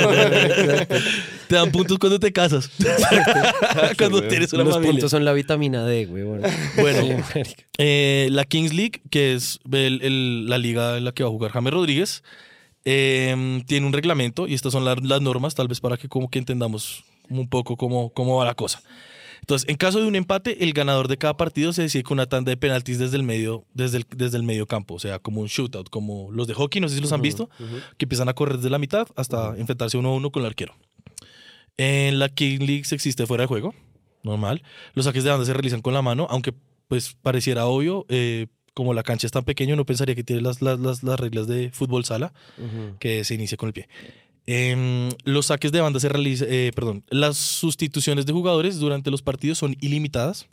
Te dan puntos cuando te casas. Cuando güey. tienes una Los familia. puntos son la vitamina D, güey. Bueno, Bueno, Sí, marica. la Kings League, que es la liga en la que va a jugar James Rodríguez, tiene un reglamento y estas son las normas, tal vez para que como que entendamos un poco cómo va la cosa. Entonces, en caso de un empate, el ganador de cada partido se decide con una tanda de penaltis desde el medio campo, o sea, como un shootout, como los de hockey, no sé si los han visto, que empiezan a correr desde la mitad hasta enfrentarse 1-1 con el arquero. En la King League se existe fuera de juego, normal. Los saques de banda se realizan con la mano, aunque pues pareciera obvio, como la cancha es tan pequeña, uno pensaría que tiene las reglas de fútbol sala, que se inicia con el pie. Los saques de banda se realizan, las sustituciones de jugadores durante los partidos son ilimitadas.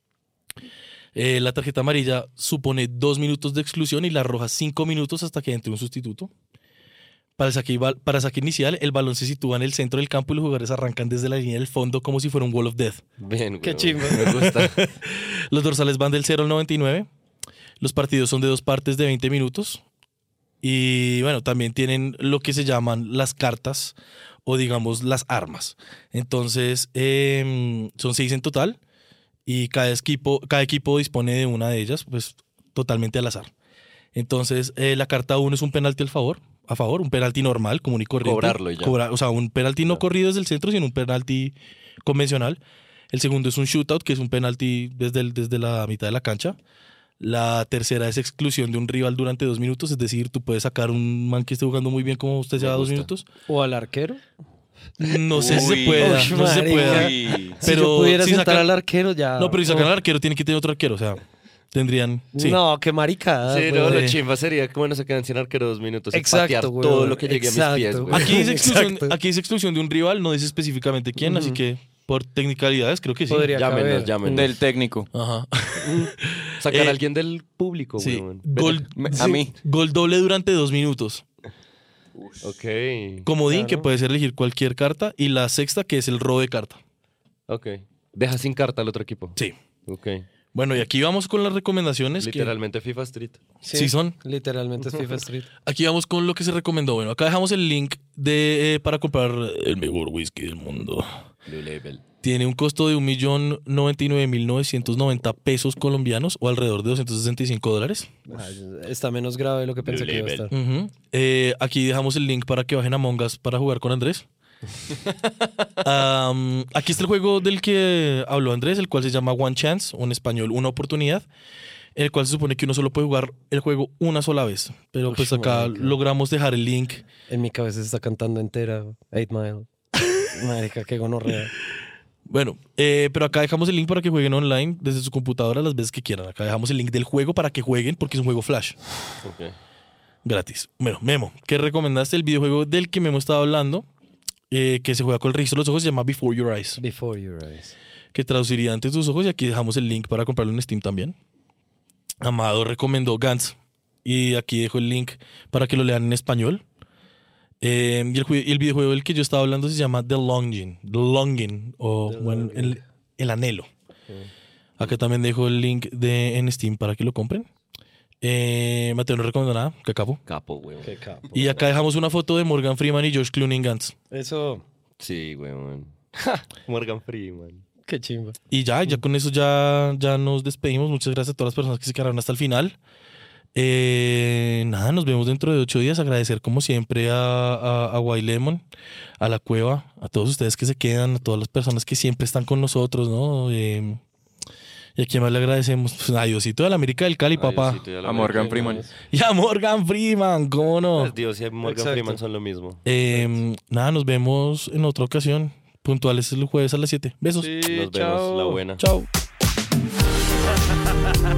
La tarjeta amarilla supone 2 minutos de exclusión y la roja 5 minutos hasta que entre un sustituto. Para el saque inicial, el balón se sitúa en el centro del campo y los jugadores arrancan desde la línea del fondo como si fuera un wall of death. Bien, güey. Qué chimba. Me gusta. Los dorsales van del 0 al 99. Los partidos son de 2 partes de 20 minutos. Y bueno, también tienen lo que se llaman las cartas o digamos las armas. Entonces, son 6 en total y cada equipo dispone de una de ellas, pues totalmente al azar. Entonces, la carta 1 es un penalti a favor, un penalti normal, común y corriente. Cobrarlo y ya. O sea, un penalti no corrido desde el centro, sino un penalti convencional. El segundo es un shootout, que es un penalti desde la mitad de la cancha. La tercera es exclusión de un rival durante 2 minutos, es decir, tú puedes sacar un man que esté jugando muy bien como usted lleva 2 minutos. ¿O al arquero? No sé si Uy. se pueda, Uy, no sé si se marica. pueda. Uy. Si Pero yo pudiera si sentar sacan- al arquero, ya. No, pero si sacan al arquero, tiene que tener otro arquero, o sea, tendrían... Sí. No, qué maricada. Sí, güey. no, lo chimba sería que bueno, se quedan sin arquero 2 minutos y Exacto, patear güey. todo lo que llegue a mis Exacto, pies, güey. güey. Exacto. Aquí dice exclusión de un rival, no dice específicamente quién, así que por technicalidades creo que sí. Podría caber. Llámenos. Del técnico. Ajá. Sacar a alguien del público, Sí. güey. A mí. Gol doble durante 2 minutos. Ok. Comodín, Claro. que puedes elegir cualquier carta. Y la sexta, que es el robo de carta. Ok. Deja sin carta al otro equipo. Sí. Ok. Bueno, y aquí vamos con las recomendaciones. Literalmente FIFA Street. Sí son. Literalmente es FIFA Street. Aquí vamos con lo que se recomendó. Bueno, acá dejamos el link para comprar el mejor whisky del mundo. Blue Label. Tiene un costo de 1.099.990 pesos colombianos o alrededor de $265. Está menos grave de lo que pensé que iba a estar. Ujú. Aquí dejamos el link para que bajen Among Us para jugar con Andrés. Aquí está el juego del que habló Andrés, el cual se llama One Chance, o en español, Una Oportunidad, en el cual se supone que uno solo puede jugar el juego una sola vez. Pero pues acá marica. logramos dejar el link. En mi cabeza se está cantando entera 8 Mile. Marica, qué gonorrea. Bueno, pero acá dejamos el link para que jueguen online desde su computadora las veces que quieran. Acá dejamos el link del juego para que jueguen porque es un juego Flash. Ok. Gratis. Bueno, Memo, ¿qué recomendaste? El videojuego del que Memo estaba hablando, que se juega con el registro de los ojos, se llama Before Your Eyes, Before Your Eyes. que traduciría ante tus ojos, y aquí dejamos el link para comprarlo en Steam también. Amado recomendó Gantz, y aquí dejo el link para que lo lean en español. Y el videojuego del que yo estaba hablando se llama The Longing, o bueno, el anhelo. Acá también dejo el link en Steam para que lo compren. Mateo no recomendó nada, que capo. Capo, güey. Qué capo. Y acá dejamos una foto de Morgan Freeman y George Clooney en Gantz. Eso, Sí, güey. Morgan Freeman. Qué chimba. Y ya con eso ya nos despedimos. Muchas gracias a todas las personas que se quedaron hasta el final. Nada, nos vemos dentro de 8 días. Agradecer como siempre a White Lemon, a La Cueva, a todos ustedes que se quedan, a todas las personas que siempre están con nosotros, ¿no? Y a quién más le agradecemos. Pues, a Diosito de la América del Cali, papá. Diosito, ya lo A Morgan metí. Freeman. Y a Morgan Freeman, ¿cómo no? Pues Dios y Morgan Exacto. Freeman son lo mismo. Nada, nos vemos en otra ocasión. Puntuales el jueves a las 7. Besos. Sí, Nos chao. vemos. La buena. Chao.